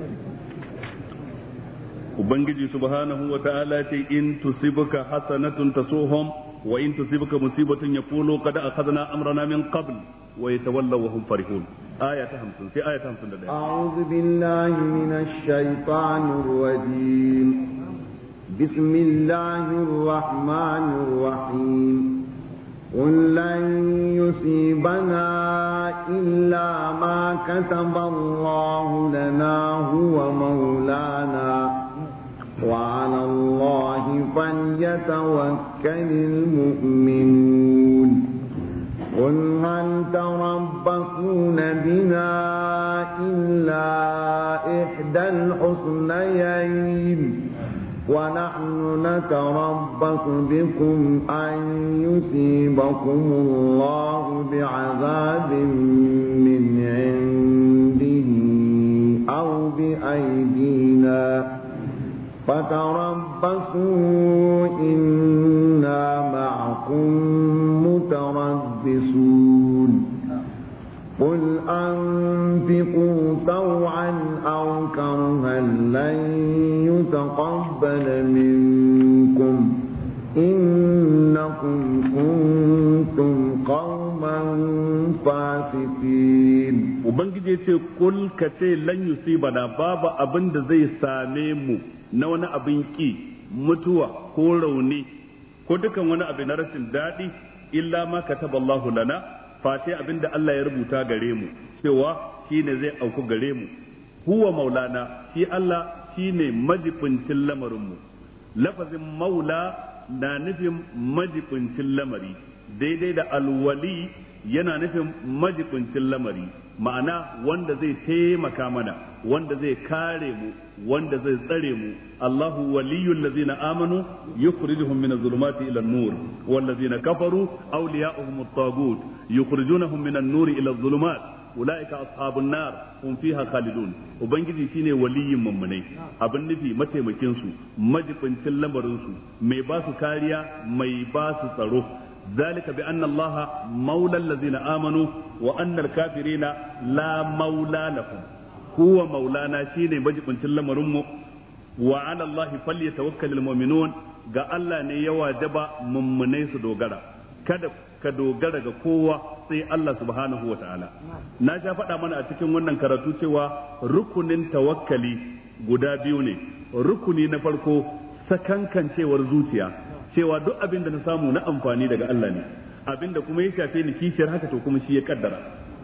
Ubangiji subhanahu wa ta'ala ce in tusibuka hasanatun tasuhum wa in tusibuka musibatun yaqulu qad akhadna amrana min qabl wa yatawallaw wa hum farihun. Aya ta 50 sai aya ta 51. A'udhu billahi minash shaitanir rajim. Bismillahir rahmanir rahim. قل لن يصيبنا إلا ما كتب الله لنا هو مولانا وعلى الله فليتوكل المؤمنون قل هل تربصون بنا إلا إحدى الحسنيين ونحن نتربص بكم أن يصيبكم الله بعذاب من عنده أو بأيدينا فتربصوا إنا معكم متربصون قل أنفقوا طوعا أو كرها لن يتقبل منكم إنكم كنتم قوما فاسقين. Ubangiji ya ce kul ka ce lan yusibana babu abin da zai same mu na wani abin ki mutuwa ko rauni ko dukan wani abu na rashin daɗi illa ma kataballahu lana fati abin da Allah ya rubuta gare mu cewa shine zai auku gare mu huwa maulana shi Allah shine majibincin lamarinmu. Lafazin maula na nufin majibincin lamari daidai da alwali yana nufin majibincin lamari, ma'ana wanda zai taimaka mana, wanda zai kare mu, wanda zai tsare mu. Allahu waliyul ladzina amanu yukhrijuhum minaz zulumati ila an-nur wal ladzina kafaru awliya'uhum at-taghut yukhrijunahum minan nuri ila adh-dhulumat ulaika ashabun nar hum fiha khalidun. Ubangiji shine waliyin mummunai, abin nufi mataimakin su, majibincin lamarin su, mai ba su kariya, mai ba su tsaro. ذلك بأن الله مولى الذين آمنوا وأن الكافرين لا مولى لهم. هو مولانا شيني مجبن لمرمو وعلى الله فليتوكل المؤمنون ga Allah ne ya wajaba mummunai su dogara, kada ka dogara ga kowa sai Allah subhanahu wa ta'ala. Na sha faɗa mana a cikin wannan karatu cewa rukunin tawakkali guda biyu ne. Rukuni na farko sakankancewar zuciya, cewa duk abin da na samu na amfani daga Allah ne, abin da kuma ya shafe ni kishiyar haka to kuma shi ya kaddara.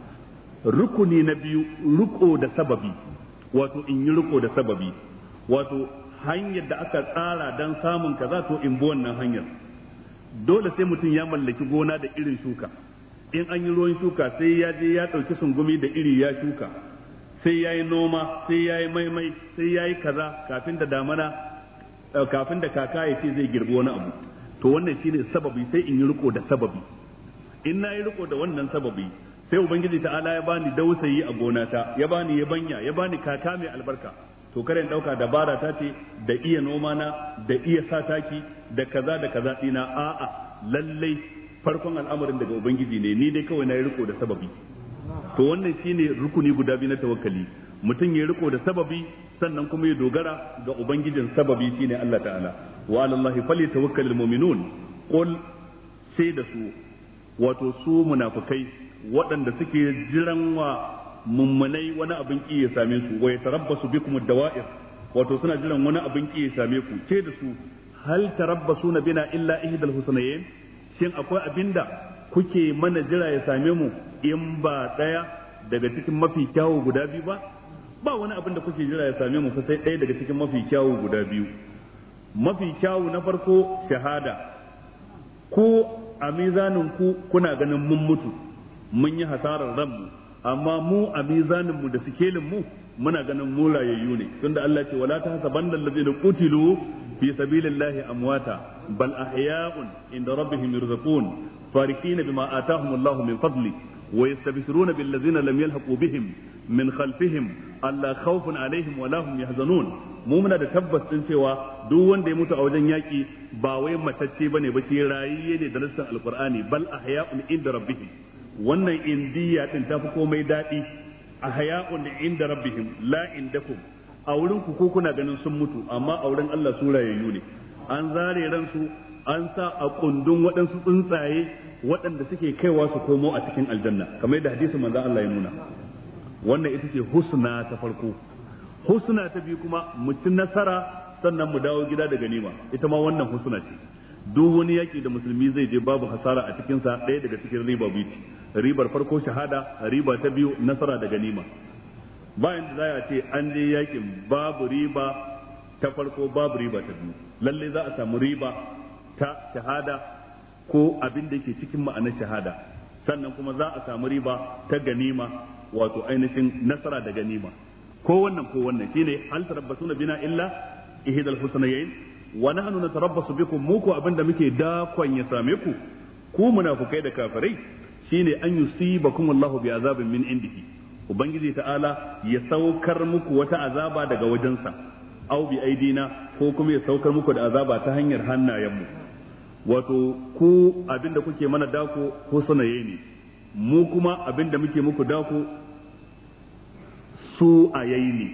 Rukuni na biyu riko da sababi, wato in yi riko da sababi, wato hanyar da aka tsara don samun kaza to in bi wannan hanyar. Dole sai mutum ya mallaki gona da irin shuka, in an yi ruwan shuka sai ya je ya ɗauki sungumi da iri ya shuka, sai ya yi noma, sai ya yi maimai, sai ya yi kaza kafin da damana, kafin da kaka ya ce zai girbi wani abu. To wannan shine sababi, sai in yi riko da sababi. In na yi riko da wannan sababi sai ubangiji ta'ala ya bani dausayi a gonata, ya bani yabanya, ya bani kaka mai albarka, to kare in dauka dabara ta ce da iya noma na, da iya sa taki, da kaza dina. A'a, lallai farkon al'amarin daga ubangiji ne, ni dai kawai na yi riko da sababi. To wannan shine rukuni guda biyu na tawakkali, mutum ya riko da sababi sannan kuma ya dogara ga ubangijin sababi shine Allah ta'ala. Wa 'ala Allahi falyatawakkalul mu'minun. Qul sai da su, wato su munafikai waɗanda suke jiran wa mummunai wani abin ki ya same su, wa yatarabbasu bikum ad-dawa'ir, wato suna jiran wani abin ki ya same ku. Ce da su, hal tarabbasuna bina illa ihdal husnayn, shin akwai abinda kuke mana jira ya same mu in ba daya daga cikin mafi kyawu guda biyu ba? Ba wani abin da kuke jira ya same mu sai ɗaya daga cikin mafi kyawu guda biyu. Mafi kyawu na farko shahada, ko a mizanin ku kuna ganin mun mutu, mun yi hasarar ranmu, amma mu a mizanin mu da sikelin mu muna ganin mu rayayyu ne tunda Allah ce wala tahsabanna allazina qutilu fi sabilillahi amwata bal ahya'un inda rabbihim yurzaqun farihina bima atahum Allahu min fadli wa yastabshiruna bil ladzina lam yalhaqu bihim min khalfihim alla khawfun alaihim wa lahum yahzanun mu muna da tabbas din cewa duk wanda ya mutu a wajen yaki ba wai matacce bane ba shi rayayye ne da nassan alqur'ani bal ahya'un inda rabbihim wannan indiya din tafi komai dadi ahya'un inda rabbihim la indakum a wurin ku ko kuna ganin sun mutu amma a wurin Allah su rayayyu ne an zare ransu an sa a kundin waɗansu tsuntsaye waɗanda suke kaiwa su komo a cikin aljanna kamar yadda hadisin manzon Allah ya nuna wannan ita ce husna ta farko husna ta biyu kuma mu ci nasara sannan mu dawo gida da ganima ita ma wannan husna ce duk wani yaki da musulmi zai je babu hasara a cikin sa ɗaya daga cikin riba biyu ribar farko shahada riba ta biyu nasara da ganima bayan da za a ce an je yakin babu riba ta farko babu riba ta biyu lalle za a samu riba ta shahada ko abin da yake cikin ma'anar shahada sannan kuma za a samu riba ta ganima wato ainihin nasara da ganima ko wannan shine hal tarabbasuna bina illa ihdal husnayayn wa nahnu natarabbasu bikum mu ko abinda muke dakon ya same ku ku munafukai da kafirai shine an yusibakum Allahu bi azabin min indihi ubangiji ta'ala ya saukar muku wata azaba daga wajensa au bi aidina ko kuma ya saukar muku da azaba ta hanyar hannayenmu wato ku abinda kuke mana dako husnaye ne mu kuma abinda muke muku dako su ayaini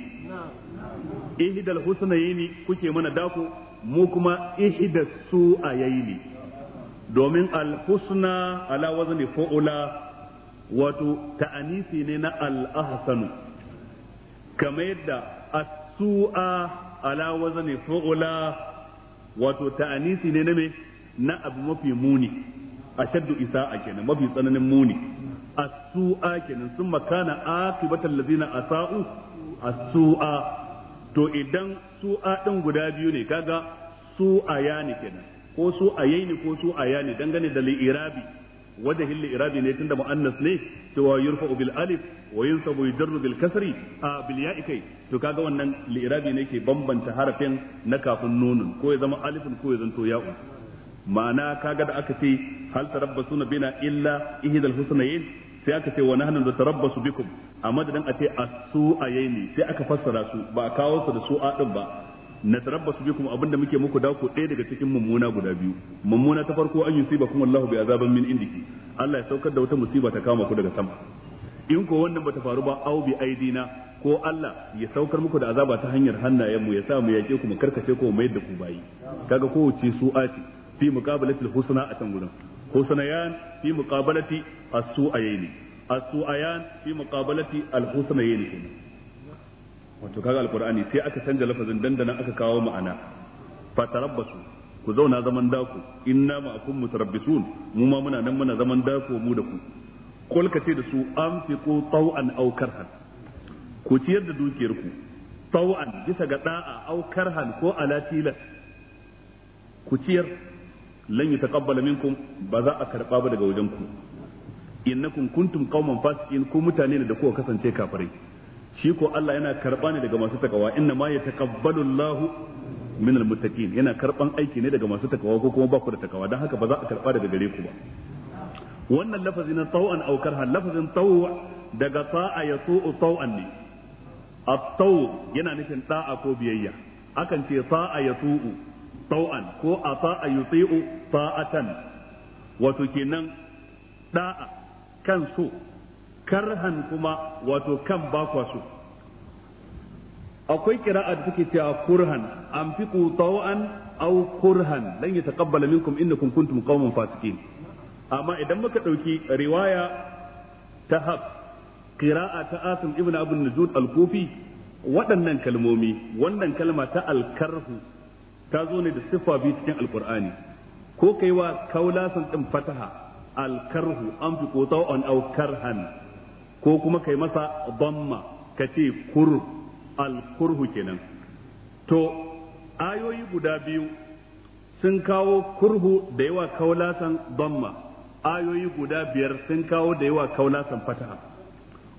ihdal husnayni kuke mana dako mu kuma ihdas su ayaini domin al husna ala wazni fu'ula wato ta'anisi ne na al ahsanu kamar yadda as-su'a ala wazni fu'ula wato ta'anisi ne na me na abu mafi muni ashaddu isa'a kenan mafi tsananin muni as-su'a kenan sun makana akibatal ladina asa'u as-su'a to idan su'a din guda biyu ne kaga su'aya ne kenan ko su'ayaini ko su'aya ne dangane da li'irabi wajhil li'irabi ne tunda muannas ne cewa yurfa'u bil alif wa yunsabu yujarru bil kasri bil ya'i kai to kaga wannan li'irabi ne ke bambanta harafin na kafin nunun ko ya zama alifin ko ya zanto ya'u ma'ana kaga da aka ce hal tarabbasuna bina illa ihdal husnayn sai aka ce wa nahnu natarabbasu bikum amma da dan a ce as-su'ayaini sai aka fassara su ba a kawo su da su'a din ba natarabbasu bikum abinda muke muku dako ɗaya daga cikin mummuna guda biyu mummuna ta farko an yusibakum Allahu bi azaban min indiki Allah ya saukar da wata musiba ta kama ku daga sama in ko wannan bata faru ba au bi aidina ko Allah ya saukar muku da azaba ta hanyar hannayenmu ya sa mu yake ku mu karkace ko mu mayar da ku bayi kaga kowace su'a ce fi muqabalatil husna a can gurin husnayan fi muqabalati as-su'ayaini as-su'ayan fi muqabalati al-husnayaini wato kaga alqur'ani sai aka canja lafazin dandana aka kawo ma'ana fatarabbasu ku zauna zaman dako inna ma'akum mutarabbisun mu ma muna nan muna zaman dako mu da ku kul kace da su anfiqu taw'an aw karhan ku ciyar da dukiyar ku taw'an bisa ga da'a aw karhan ko ala tilas ku ciyar lan yataqabbala minkum ba za a karba ba daga wajen ku innakum kuntum qauman fasiqin ku mutane ne da kuka kasance kafirai shi ko Allah yana karba ne daga masu takawa inna ma yataqabbalu Allahu min almuttaqin yana karban aiki ne daga masu takawa ko kuma ba ku da takawa dan haka ba za a karba daga gare ku ba wannan lafazi na taw'an aw karhan lafazin taw' daga ta'a yatu'u taw'an ne at-taw' yana nufin da'a ko biyayya akan ce ta'a yatu'u taw'an ko ata'a yuti'u ta'atan wato kenan da'a kan so karhan kuma wato kan bakwa so akwai kira'a da take cewa kurhan anfiqu taw'an aw kurhan lan yataqabbala minkum innakum kuntum qauman fasiqin amma idan muka dauki riwaya ta hab qira'a ta asim ibnu abu nujud al-kufi waɗannan kalmomi wannan kalma ta al-karhu ta zo ne da siffa biyu cikin alqur'ani ko kaiwa kaulasan din fataha al-karhu anfiqu taw'an aw karhan ko kuma kai masa damma kace kur al-kurhu kenan to ayoyi guda biyu sun kawo kurhu da yawa kaulasan damma ayoyi guda biyar sun kawo da yawa kaulasan fataha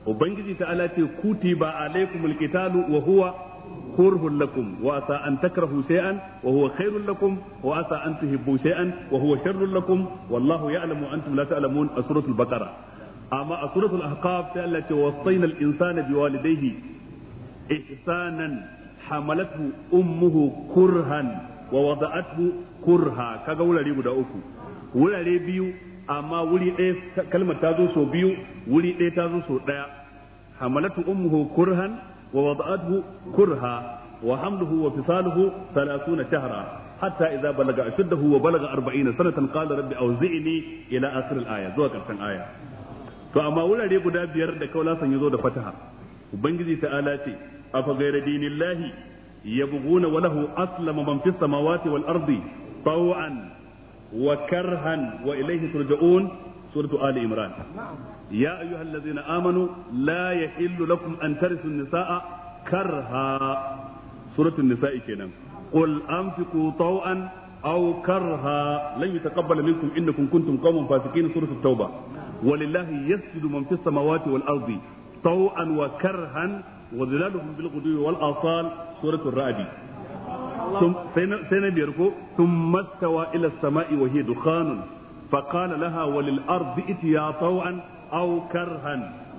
ubangiji ta'ala ce kutiba alaikumul qitalu wa huwa kurhun lakum wa asa an takrahu shay'an wa huwa khairul lakum wa asa an tuhibbu shay'an wa huwa sharrul lakum wallahu ya'lamu antum la ta'lamun a suratul baqara amma a suratul ahqaf ta Allah ce wasayna al insana biwalidayhi ihsanan hamalathu ummuhu kurhan wa wada'athu kurha kaga wurare guda uku wurare biyu amma wuri ɗaya kalmar ta zo so biyu wuri ɗaya ta zo so ɗaya hamalatu ummuhu kurhan wa wada'athu kurha wa hamluhu wa fisaluhu 30 shahra hatta idza balaga ashuddahu wa balaga 40 sanatan qala rabbi awzi'ni ila akhir al-aya zuwa karshen aya to amma wurare guda biyar da kaulasan yazo da fataha ubangiji ta'ala ce afa ghayra dinillahi yabghuna wa lahu aslama man fis samawati wal ardi taw'an وكرها وإليه ترجعون سورة آل عمران يا أيها الذين آمنوا لا يحل لكم أن ترثوا النساء كرها سورة النساء كنا قل أنفقوا طوعا أو كرها لن يتقبل منكم إنكم كنتم قوما فاسقين سورة التوبة ولله يسجد من في السماوات والأرض طوعا وكرها وظلالهم بالغدو والآصال سورة الرعد سنة بيركو ثم استوى إلى السماء وهي دخان فقال لها وللأرض ائتيا طوعا أو كرها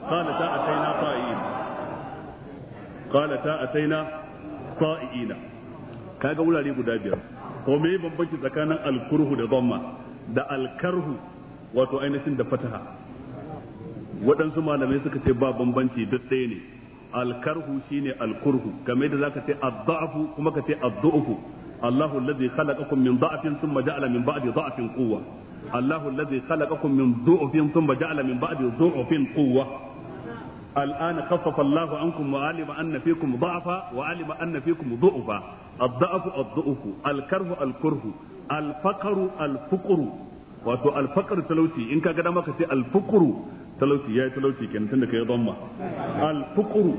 قالتا أتينا طائعين kaga wurare guda biyar ko me bambanci tsakanin alkurhu da dhamma da alkarhu wato ainihin da fataha waɗansu malamai suka ce ba bambanci duk ɗaya ne alkarhu shine alkurhu game da zaka ce ad-da'fu kuma ka ce ad-du'fu Allahu alladhi khalaqakum min da'fin thumma ja'ala min ba'di da'fin quwwa Allahu alladhi khalaqakum min du'fin thumma ja'ala min ba'di du'fin quwwa الآن خفف الله عنكم وعلم أن فيكم ضعفا وعلم أن فيكم ضعفا الضعف الضعف الكره الكره الفقر الفقر wato alfaqar talauci in ka ga dama ka ce alfuqru talauci yayi talauci kenan tunda kai dhamma alfuqru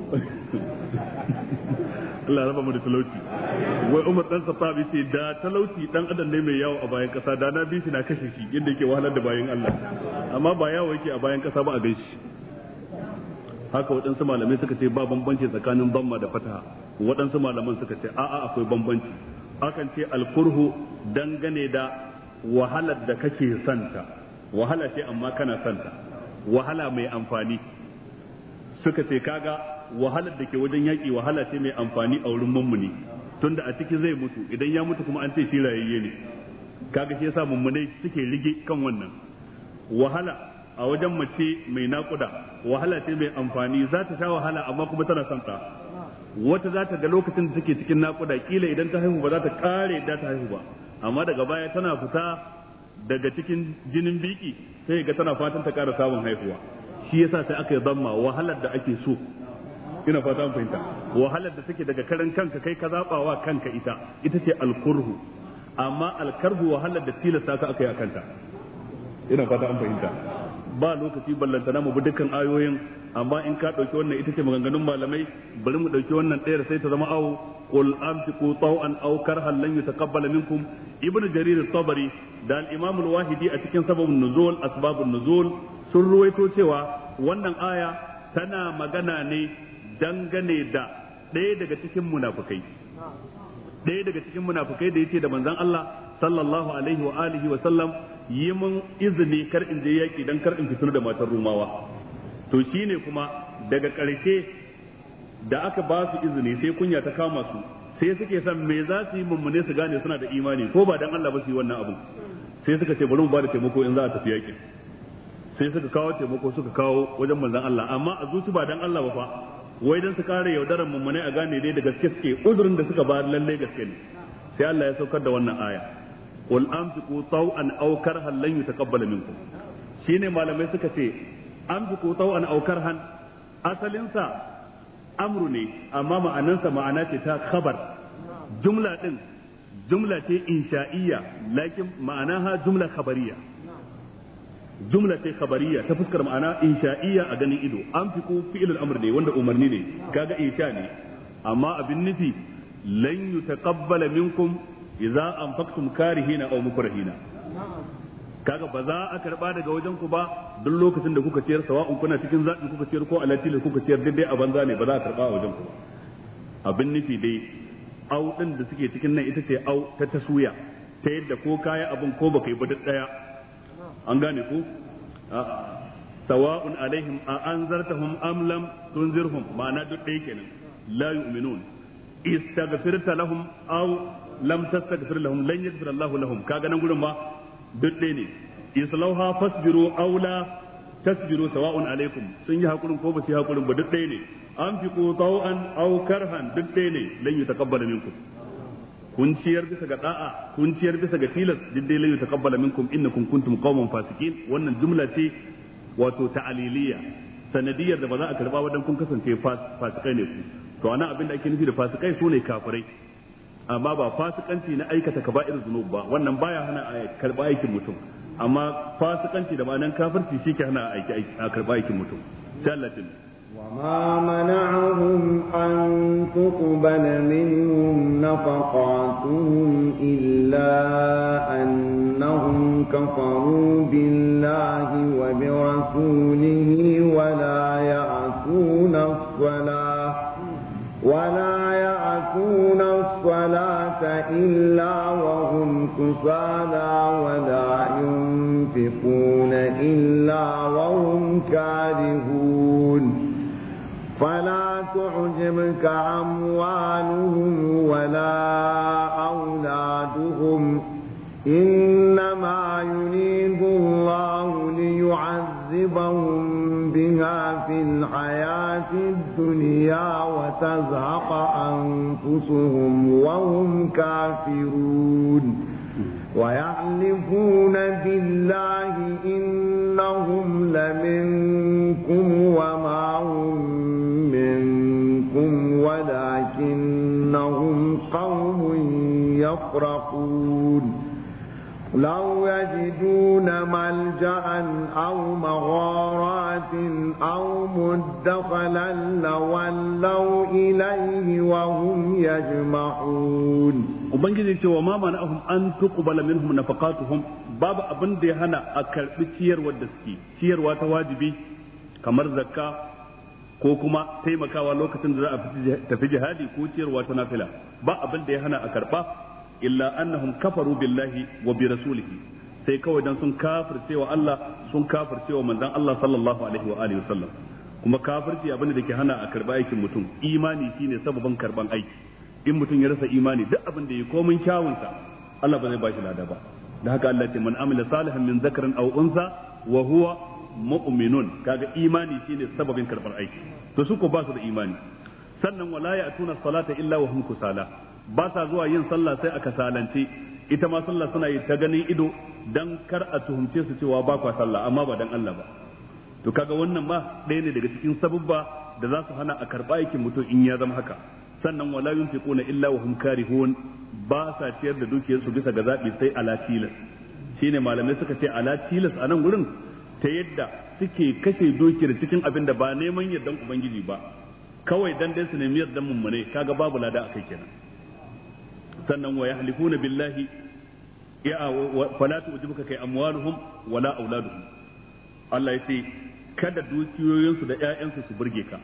Allah raba mu da talauci wai Umar dan Khattab yace da talauci dan adam ne mai yawo a bayan kasa da na bi shi na kashe shi inda yake wahalar da bayan Allah amma ba yawo yake a bayan kasa ba a gaishe haka waɗansu malamai suka ce ba bambanci tsakanin dhamma da fataha waɗansu malaman suka ce a'a akwai bambanci akan ce alkurhu dangane da wahalar da kake santa wahala ce amma kana santa wahala mai amfani suka ce kaga wahalar da ke wajen yaƙi wahala ce mai amfani a wurin mummuni tunda a ciki zai mutu idan ya mutu kuma an ce shi rayayye ne kaga shi yasa mummunai suke rige kan wannan wahala a wajen mace mai naƙuda wahala ce mai amfani za ta sha wahala amma kuma tana santa wata za ta ga lokacin da take cikin naƙuda kila idan ta haihu ba za ta kare da ta haihu ba amma daga baya tana fita daga cikin jinin biki sai ga tana fatan ta ƙara samun haihuwa shi yasa sai aka yi zamma wahalar da ake so ina fata an fahimta wahalar da take daga karan kanka kai ka zabawa kanka ita ce alkurhu amma alkarhu wahalar da tilasta ka aka yi a kanta ina fata an fahimta ba lokaci ballantana mu bi dukkan ayoyin amma in ka dauki wannan ita ce maganganun malamai bari mu dauki wannan ɗayar sai ta zama awo qul anfiqu taw'an aw karhan lan yutaqabbal minkum ibn jarir at-tabari da al-imam al-wahidi a cikin sababun nuzul asbabun nuzul sun ruwaito cewa wannan aya tana magana ne dangane da ɗaya daga cikin munafikai da yace da manzon Allah sallallahu alaihi wa alihi wa sallam yi mun izini kar in je yaki dan kar in fitar da matar rumawa to shine kuma daga ƙarshe da aka ba su izini sai kunya ta kama su sai suke son me za su yi mummune su gane suna da imani ko ba dan Allah ba su yi wannan abu sai suka ce bari mu ba da taimako in za a tafi yaki sai suka kawo taimako suka kawo wajen manzon Allah amma a zuci ba dan Allah ba fa wai dan su kare yaudaran mummune a gane dai da gaske suke uzurin da suka ba lalle gaske ne sai Allah ya saukar da wannan aya qul anfiqu taw'an aw karhan lan yutaqabbal minkum shine malamai suka ce anfiqu taw'an aw karhan asalin sa amru ne amma ma'anansa ma'ana ce ta khabar jumla din jumla ce insha'iyya lakin ma'anaha jumla khabariyya jumla ce khabariya ta fuskar ma'ana insha'iyya a ganin ido anfiqu fi'il al-amr ne wanda umarni ne kaga insha ne amma abin nufi lan yutaqabbala minkum idza anfaqtum karihina aw mukrahina kaga ba za a karba daga wajen ku ba duk lokacin da kuka ciyar sawa'un kuna cikin zaɓi kuka ciyar ko alatili kuka ciyar daidai a banza ne ba za a karba a wajen ku ba. Abin nufi dai au din da suke cikin nan ita ce au ta taswiya ta yadda ko kaya abin ko baka yi ba duk daya an gane ku sawa'un alaihim a anzartahum am lam tunzirhum ma'ana duk ɗaya kenan la yu'minun istaghfirta lahum aw lam tastaghfir lahum lan yaghfir Allahu lahum kaga nan gurin ma duk ɗaya ne islauha fasbiru aw la tasbiru sawa'un alaikum sun yi hakurin ko ba su yi hakurin ba duk ɗaya ne anfiqu taw'an aw karhan duk ɗaya ne lan yutaqabbala minkum kun ciyar bisa ga da'a kun ciyar bisa ga tilas duk ɗaya lan yutaqabbala minkum innakum kuntum qauman fasikin wannan jumla ce wato ta'aliliya sanadiyar da ba za a karba ba dan kun kasance fasikai ne ku to ana abin da ake nufi da fasikai su ne kafirai amma ba fasikanci na aikata kaba'ir zunub ba wannan baya hana a karba aikin mutum amma fasikanci da ma'anan kafirci shi ke hana a karba aikin mutum sallatin وما منعهم أن تقبل منهم نفقاتهم إلا أنهم كفروا بالله وبرسوله ولا يأتون الصلاة إلا وهم كسالى ولا ينفقون إلا وهم كارهون فلا تعجبك أموالهم ولا أولادهم إنما يريد الله ليعذبهم بها في الحياة الدنيا وتزهق أنفسهم وهم كافرون ويحلفون بالله إنهم لمنكم وما هم منكم ولكنهم قوم يفرقون لو يجدون ملجأ أو مغارات أو مدخلا لولوا إليه وهم يجمعون ubangiji ce wa ma mana'ahum an tuqbala minhum nafaqatuhum babu abin da ya hana a karbi ciyarwar da suke ciyarwa ta wajibi kamar zakka ko kuma taimakawa lokacin da za a tafi jihadi ko ciyarwa ta nafila ba abin da ya hana a karba illa annahum kafaru billahi wa bi rasulihi sai kawai dan sun kafirce wa Allah sun kafirce wa manzon Allah sallallahu alaihi wa alihi wasallam kuma kafirci abin da ke hana a karba aikin mutum imani shine sababin karban aiki in mutum ya rasa imani duk abin da ya komin kyawunsa Allah ba zai bashi lada ba da haka Allah ce man amila salihan min zakarin aw unsa wa huwa mu'minun kaga imani shine sababin karbar aiki to su ko ba su da imani sannan wala ya'tuna salata illa wa hum kusala ba sa zuwa yin sallah sai aka salance ita ma sallah suna yi ta ganin ido dan kar a tuhumce su cewa ba kwa sallah amma ba dan Allah ba to kaga wannan ma ɗaya ne daga cikin sababba da za su hana a karba aikin mutum in ya zama haka sannan wala yunfiquna illa wa hum karihun ba sa ciyar da dukiyarsu bisa ga zabi sai ala tilas shine malamai suka ce ala tilas a nan gurin ta yadda suke kashe dukiyar cikin abin da ba neman yardan ubangiji ba kawai dan dai su nemi yardan mummune kaga babu lada akai kenan sannan wa yahlifuna billahi ya fala tu'jibuka kai amwaluhum wala auladuhum Allah ya ce kada dukiyoyinsu da ƴaƴansu su burge ka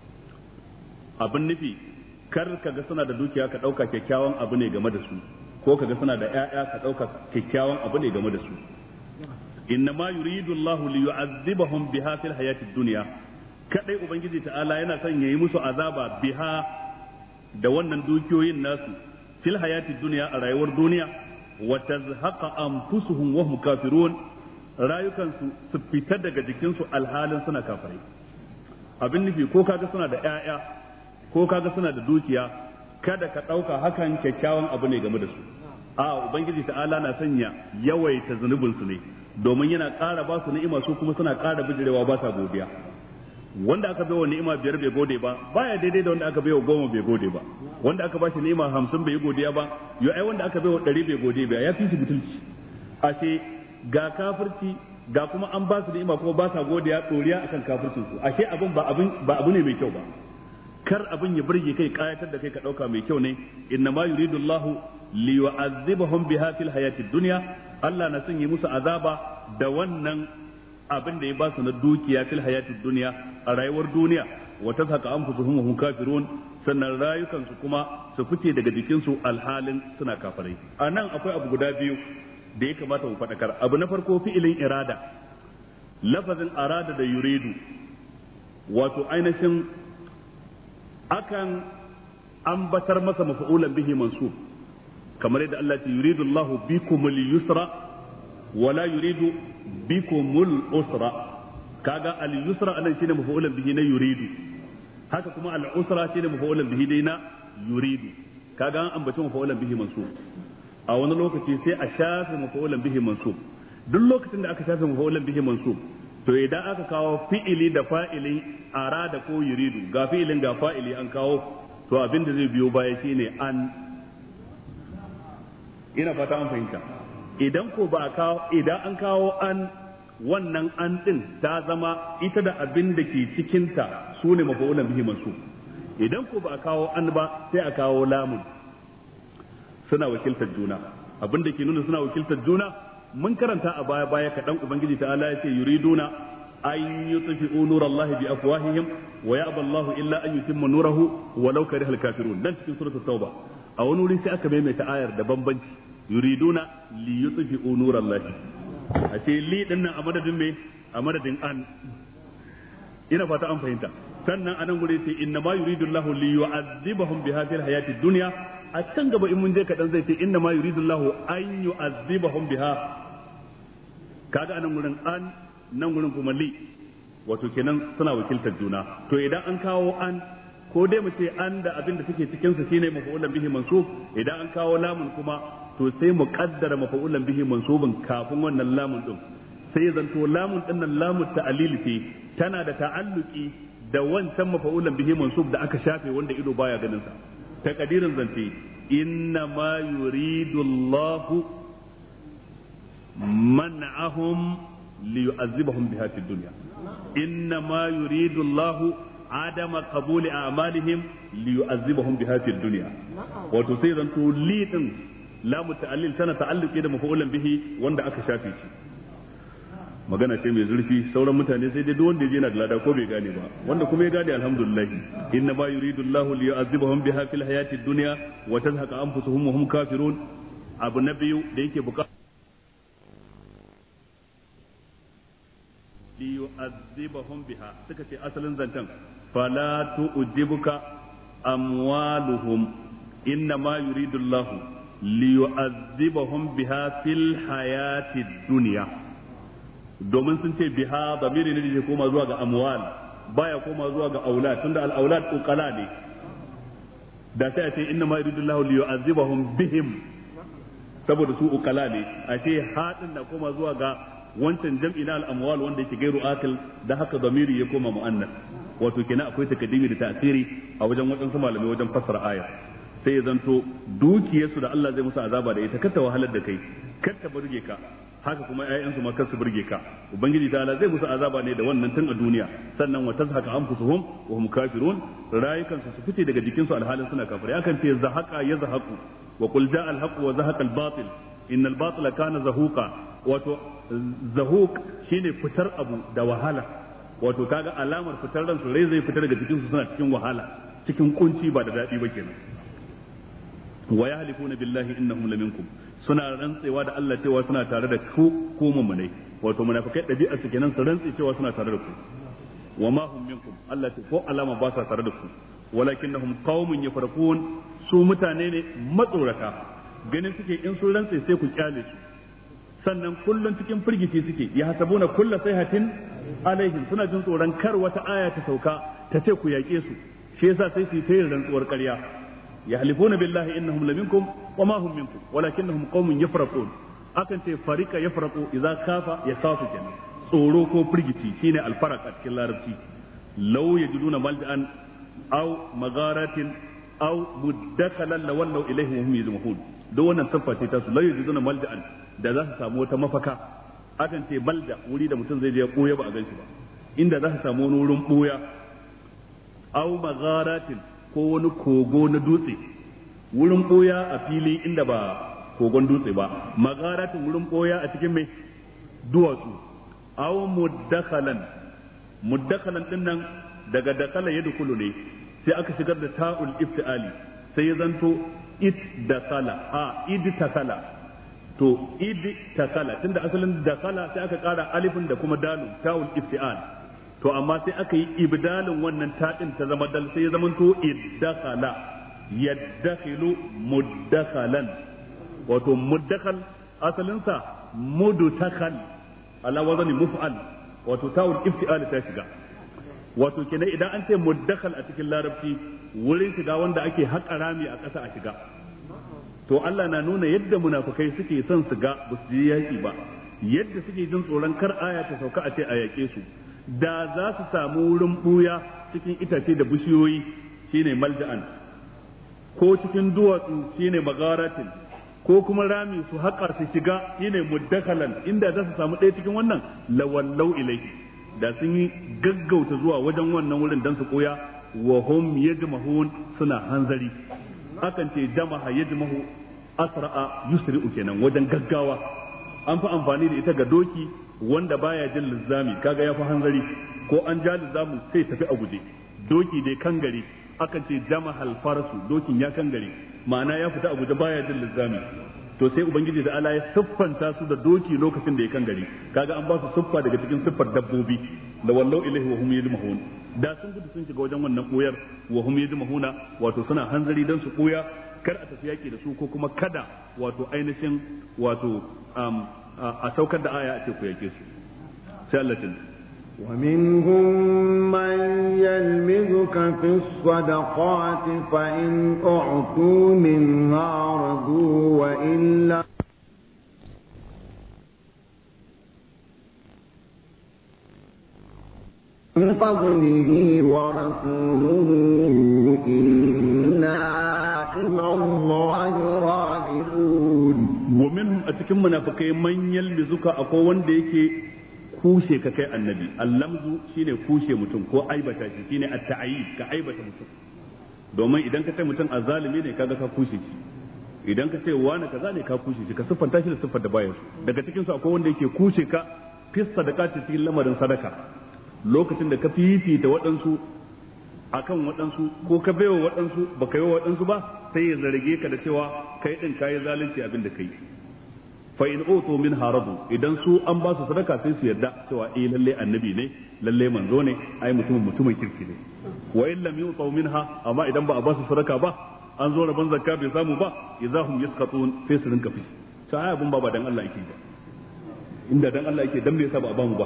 abin nufi kar ka ga suna da dukiya ka ɗauka kyakkyawan abu ne game da su ko ka ga suna da ƴaƴa ka ɗauka kyakkyawan abu ne game da su inna ma yuridu Allahu li yu'azzibahum biha fil hayati dunya kadai ubangiji ta'ala yana son yayi musu azaba biha da wannan dukiyoyin nasu fil hayati dunya a rayuwar duniya wa tazhaqa anfusuhum wa hum kafirun rayukansu su fita daga jikinsu alhalin suna kafirai abin nufi ko kaga suna da ƴaƴa ko kaga suna da dukiya kada ka ɗauka hakan kyakkyawan abu ne game da su a ubangiji ta'ala na sanya yawaita zunubin su ne domin yana ƙara ba su ni'ima su kuma suna ƙara bijirewa ba sa godiya wanda aka baiwa ni'ima 5 bai gode ba baya daidai da wanda aka baiwa 10 bai gode ba wanda aka bashi ni'ima 50 bai godiya ba yo ai wanda aka baiwa 100 bai gode ba ya fi shi butulci ashe ga kafirci ga kuma an ba su ni'ima kuma ba sa godiya doriya akan kafircin su ashe abin ba abu ne mai kyau ba kar abin ya burge kai kayatar da kai ka dauka mai kyau ne inna ma yuridu Allahu li yu'adhibahum biha fil hayatid dunya Allah na son yi musu azaba da wannan abin da ya ba su na dukiya fil hayatid dunya a rayuwar duniya wa tazhaqa anfusuhum wa hum kafirun sannan rayukansu kuma su fice daga jikinsu alhalin suna kafirai anan akwai abu guda biyu da ya kamata mu faɗakar abu na farko fi'ilin irada lafazin arada da yuridu wato ainihin akan ambatar masa mafa'ulan bihi mansub kamar yadda Allah ya yuridu Allahu bikumul yusra wala yuridu bikumul usra kaga al yusra anan shine mafa'ulan bihi na yuridu haka kuma al usra shine mafa'ulan bihi dai na yuridu kaga an ambaci mafa'ulan bihi mansub a wani lokaci sai a shafe mafa'ulan bihi mansub duk lokacin da aka shafe mafa'ulan bihi mansub to idan aka kawo fi'ili da fa'ili arada ko yuridu ga fi'ilin ga fa'ili an kawo to abin da zai biyo baya shine an ina fata an fahimta idan ko ba kawo idan an kawo an wannan an din ta zama ita da abin da ke cikinta su ne mafa'ulan bihi mansub idan ko ba kawo an ba sai a kawo lamun suna wakiltar juna abin da ke nuna suna wakiltar juna mun karanta a baya baya kaɗan ubangiji ta ala ya ce yuriduna an yutfi'u nurallahi bi afwahihim wa ya'ba Allahu illa an yutimma nurahu walau karihal kafirun dan cikin suratul tauba a wani wuri sai aka maimaita ayar da bambanci yuriduna li yutfi'u nurallahi a ce li din nan a madadin me a madadin an ina fata an fahimta sannan anan gure sai inna ma yuridu Allahu li yu'adhibahum biha fil hayatid dunya a can gaba in mun je kaɗan zai ce inna ma yuridu Allahu an yu'adhibahum biha kaga anan gurin an nan gurin kuma li wato kenan suna wakiltar juna to idan an kawo an ko dai mu ce an da abin da take cikin sa shine mafa'ulan bihi mansub idan an kawo lamun kuma to sai mu kaddara mafa'ulan bihi mansubin kafin wannan lamun din sai ya zanto lamun din nan lamun ta'lil ce tana da ta'alluki da wancan mafa'ulan bihi mansub da aka shafe wanda ido baya ganin sa takadirin zance inna ma yuridu Allahu man'ahum liyu'azzibahum biha fid dunya inna ma yuridu Allahu adama qabuli a'malihim liyu'azzibahum biha fid dunya wato sai zanto li din lamu ta'allil tana ta'alluqi da mafa'ulan bihi wanda aka shafe shi magana ce mai zurfi sauran mutane sai dai duk wanda yaje yana da lada ko bai gane ba wanda kuma ya gane alhamdulillah inna ma yuridu Allahu li yu'adhibahum biha fil hayati dunya wa tazhaqa anfusuhum wa hum kafirun abu na biyu da yake bukata li yu'adhibahum biha suka ce asalin zantan fala tu'jibuka amwaluhum inna ma yuridu Allahu li yu'adhibahum biha fil hayati dunya domin sun ce biha damiri ne da koma zuwa ga amwal baya koma zuwa ga aulad tunda al aulad uqala ne da sai a ce inna ma yuridullahu li yu'adhibahum bihim saboda su uqala ne a ce hadin da koma zuwa ga wancan jam'i na al amwal wanda yake gairu akil da haka damiri ya koma muannas wato kenan akwai takaddimi da ta'siri a wajen wadansu malamai wajen fassara aya sai ya zanto dukiyarsu da Allah zai musu azaba da ita kar ta wahalar da kai kar ta burge ka haka kuma ƴaƴansu ma kar su burge ka ubangiji ta'ala zai musu azaba ne da wannan tun a duniya sannan wa tazhaka anfusuhum wa hum kafirun rayukansu su fice daga jikinsu alhalin suna kafirai akan ce zahaqa yazhaqu wa qul ja'a al-haqq wa zahaqa al-batil innal batila kana zahuqa wato zahuq shine fitar abu da wahala wato kaga alamar fitar ransu rai zai fitar daga jikinsu suna cikin wahala cikin kunci ba da dadi ba kenan wa yahlifuna billahi innahum laminkum suna rantsewa da Allah cewa suna tare da ku mummunai wato munafikai dabi'a su kenan su rantse cewa suna tare da ku wa ma hum minkum Allah ce ko alama ba sa tare da ku walakinnahum qaumun yafraqun su mutane ne matsorata ganin suke in sun rantse sai ku kyale su sannan kullun cikin firgici suke ya hasabuna kullu sayhatin alaihim suna jin tsoron kar wata aya ta sauka ta ce ku yaƙe su shi yasa sai su yi tayin rantsuwar ƙarya يحلفون بالله إنهم لمنكم وما هم منكم ولكنهم قوم يفرقون akan ce farika ya faraku idza kafa ya kafu kenan tsoro ko firgici shine alfaraq a cikin larabci law yajiduna malja'an aw magharatin aw muddakhalan lawallu ilayhi wa hum yuzmahun duk wannan siffa ce ta su law yajiduna malja'an da za su samu wata mafaka akan ce balda wuri da mutum zai je ya koya ba a ganshi ba inda za su samu wani wurin boya aw magharatin ko wani kogo na dutse, wurin boya a fili inda ba kogon dutse ba, magharatin wurin boya a cikin mai duwatsu, aw muddakhalan din nan daga dakala yadkhulu ne sai aka shigar da ta'ul iftiali sai ya zanto idtakala to idtakala tunda asalin dakala sai aka kara alifin da kuma dalun ta'ul iftial to amma sai aka yi ibdalin wannan ta'in ta zama dal sai ya zamanto iddakhala yaddakhilu muddakhalan wato muddakhal asalinsa mudtakhal ala wazani muf'al wato ta'ul iftial ta shiga wato kenan idan an ce muddakhal a cikin larabci wurin shiga wanda ake haƙa rami a ƙasa a shiga to Allah na nuna yadda munafukai suke son su ga ba su yi yaƙi ba, yadda suke jin tsoron kar aya ta sauka a ce a yaƙe su, da za su samu wurin buya cikin itace da bishiyoyi shine malja'an, ko cikin duwatsu shine magaratin, ko kuma rami su haƙa su shiga shine muddakhalan, inda za su samu ɗaya cikin wannan lawallau ilaihi da sun yi gaggauta zuwa wajen wannan wurin dan su koya wa hum yajmahun suna hanzari. Akan ce jama'a yajmahu asra'a yusri'u kenan wajen gaggawa, an fi amfani da ita ga doki wanda baya jin lizzami kaga ya fi hanzari, ko an ja lizzamu sai tafi a guje. Doki dai kangare akan ce jama'al farsu dokin ya kangare ma'ana ya fita a guje baya jin lizzami. To sai ubangiji da Allah ya siffanta su da doki lokacin da ya kangare, kaga an ba su siffa daga cikin siffar dabbobi da wallau ilaihi wa hum yajmahun, da sun gudu sun shiga wajen wannan koyar wa hum yajmahuna wato suna hanzari dan su koya kar a tafi yaki da su ko kuma kada wato ainihin wato a saukar da aya a ce ku yake su. Sai Allah ya ومنهم من يلمزك في الصدقات فإن أعطوا منها رضوا وإلا من فضله ورسوله إنا إلى الله راغبون. ومنهم أتكم منافقين من يلمزك أقوى ديكي kushe ka kai annabi. Allamzu shine kushe mutum ko aibata shi, shine at-ta'yib ka aibata mutum, domin idan ka ce mutum azalimi ne kaga ka kushe shi, idan ka ce wani kaza ne ka kushe shi, ka siffanta shi da siffar da bayan su. Daga cikin su akwai wanda yake kushe ka fi sadaqati cikin lamarin sadaka, lokacin da ka fifita waɗansu akan waɗansu ko ka baiwa waɗansu baka yi wa waɗansu ba sai ya zarge ka da cewa kai din kayi zalunci abin da kai. Fa in utu min haradu, idan su an ba su sadaka sai su yarda cewa lalle annabi ne, lalle manzo ne, ai mutumin kirki ne. Wa in lam yutu minha, amma idan ba a ba su sadaka ba an zo rabon zakka bai samu ba idahum yasqatun sai su rinka fishi. Sai abun ba dan Allah yake ba, inda dan Allah yake dan me yasa ba a ba mu ba.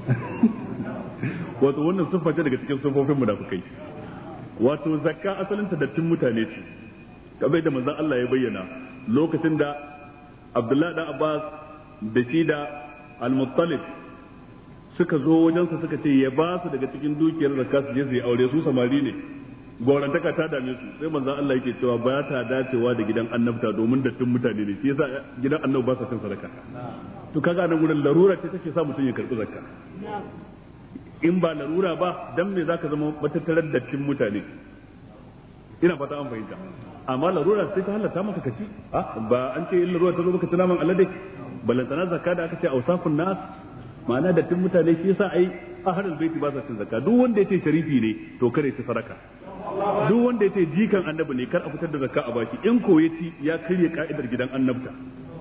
Wato wannan siffa ce daga cikin siffofin munafikai. Wato zakka asalin ta dattin mutane ce, kamar da manzon Allah ya bayyana lokacin da Abdullahi dan Abbas da shi da Al-Muttalib suka zo wajensa suka ce ya ba su daga cikin dukiyar zakka su je su yi aure, su samari ne, gorantaka ta dame su, sai manzon Allah yake cewa ba ta dacewa da gidan annabta domin dattin mutane ne, shi yasa gidan annabi ba sa cin sadaka. To kaga nan gurin larura ce take sa mutum ya karbi zakka. In ba larura ba dan me zaka zama matattarar dattin mutane? Ina fata an fahimta. Amma larura sai ta halatta maka kaci, ba an ce in larura ta zo maka tunaman alade balantana zakka da aka ce ausafun nas, ma'ana da tun mutane shi yasa ai ahlul baiti ba sa cin zakka. Duk wanda yace sharifi ne to kare ci sadaka, duk wanda yace jikan annabi ne kar a fitar da zakka a baki, in ko yaci ya karya ka'idar gidan annabta.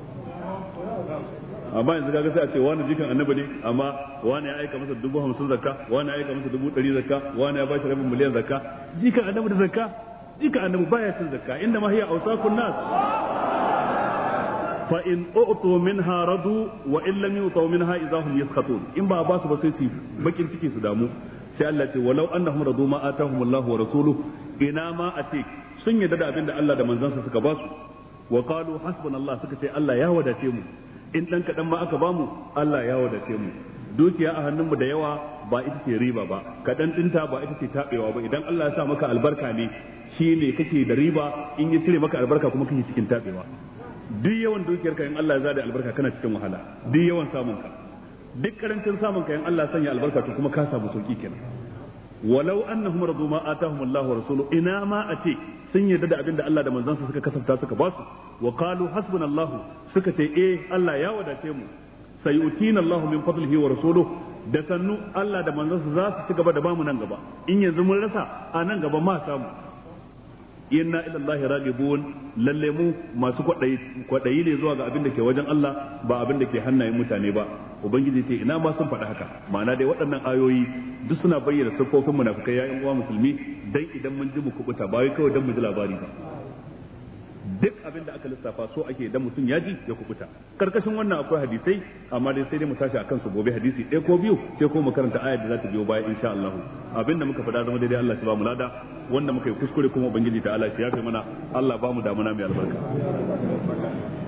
Amma yanzu kaga sai a ce wani jikan annabi ne, amma wani ya aika masa 50,000 zakka, wani ya aika masa 100,000 zakka, wani ya bashi rabin miliyan zakka. Jikan annabi da zakka? Jikan annabi baya cin zakka, inda ma hiya awsaqun nas. Fa in u'tu minha radu wa in lam yu'tu minha idahum yaskhatun. In ba ba su ba sai su bakin ciki su damu. Sai Allah ce walau annahum radu ma atahum Allah wa rasuluhu, ina ma a ce sun yarda da abin da Allah da manzansa suka ba su. Wa qalu hasbunallah, suka ce Allah ya wadace mu. In dan kadan ma aka bamu Allah ya wadace mu. Dukiya a hannunmu da yawa ba ita ce riba ba, kadan dinta ba ita ce tabewa ba. Idan Allah ya sa maka albarka ne shine kake da riba, in ya cire maka albarka kuma kake cikin tabewa. Duk yawan dukiyarka in Allah ya zada albarka kana cikin wahala, duk yawan samun ka, duk karancin samun ka in Allah ya sanya albarka to kuma ka samu sauki kenan. walau annahum radu ma atahum Allah wa rasuluhu ina ma ate sun yarda da abinda Allah da manzansa suka kasafta suka ba su wa qalu hasbunallahu suka ce Allah ya wadace mu sayutina Allah min fadlihi wa rasuluhu da sannu Allah da manzansa za su ci gaba da bamu nan gaba in yanzu mun rasa a nan gaba ma samu inna ila Allah ragibun lalle mu masu kwadayi ne zuwa ga abin da ke wajen Allah ba abin da ke hannayen mutane ba ubangiji ce ina ma sun faɗi haka ma'ana dai waɗannan ayoyi duk suna bayyana siffofin munafikai yayin uwa musulmi dan idan mun ji mu kubuta ba wai kawai dan mu ji labari ba duk abin da aka lissafa so ake idan mutum ya ji ya kubuta karkashin wannan akwai hadisai amma dai sai dai mu tashi akan su gobe hadisi ɗaya ko biyu sai ko mu karanta ayar da za ta biyo baya insha Allah abin da muka faɗa zama daidai Allah ya ba mu lada wanda muka yi kuskure kuma ubangiji ta Allah ya yafe mana Allah ba mu damuna mai albarka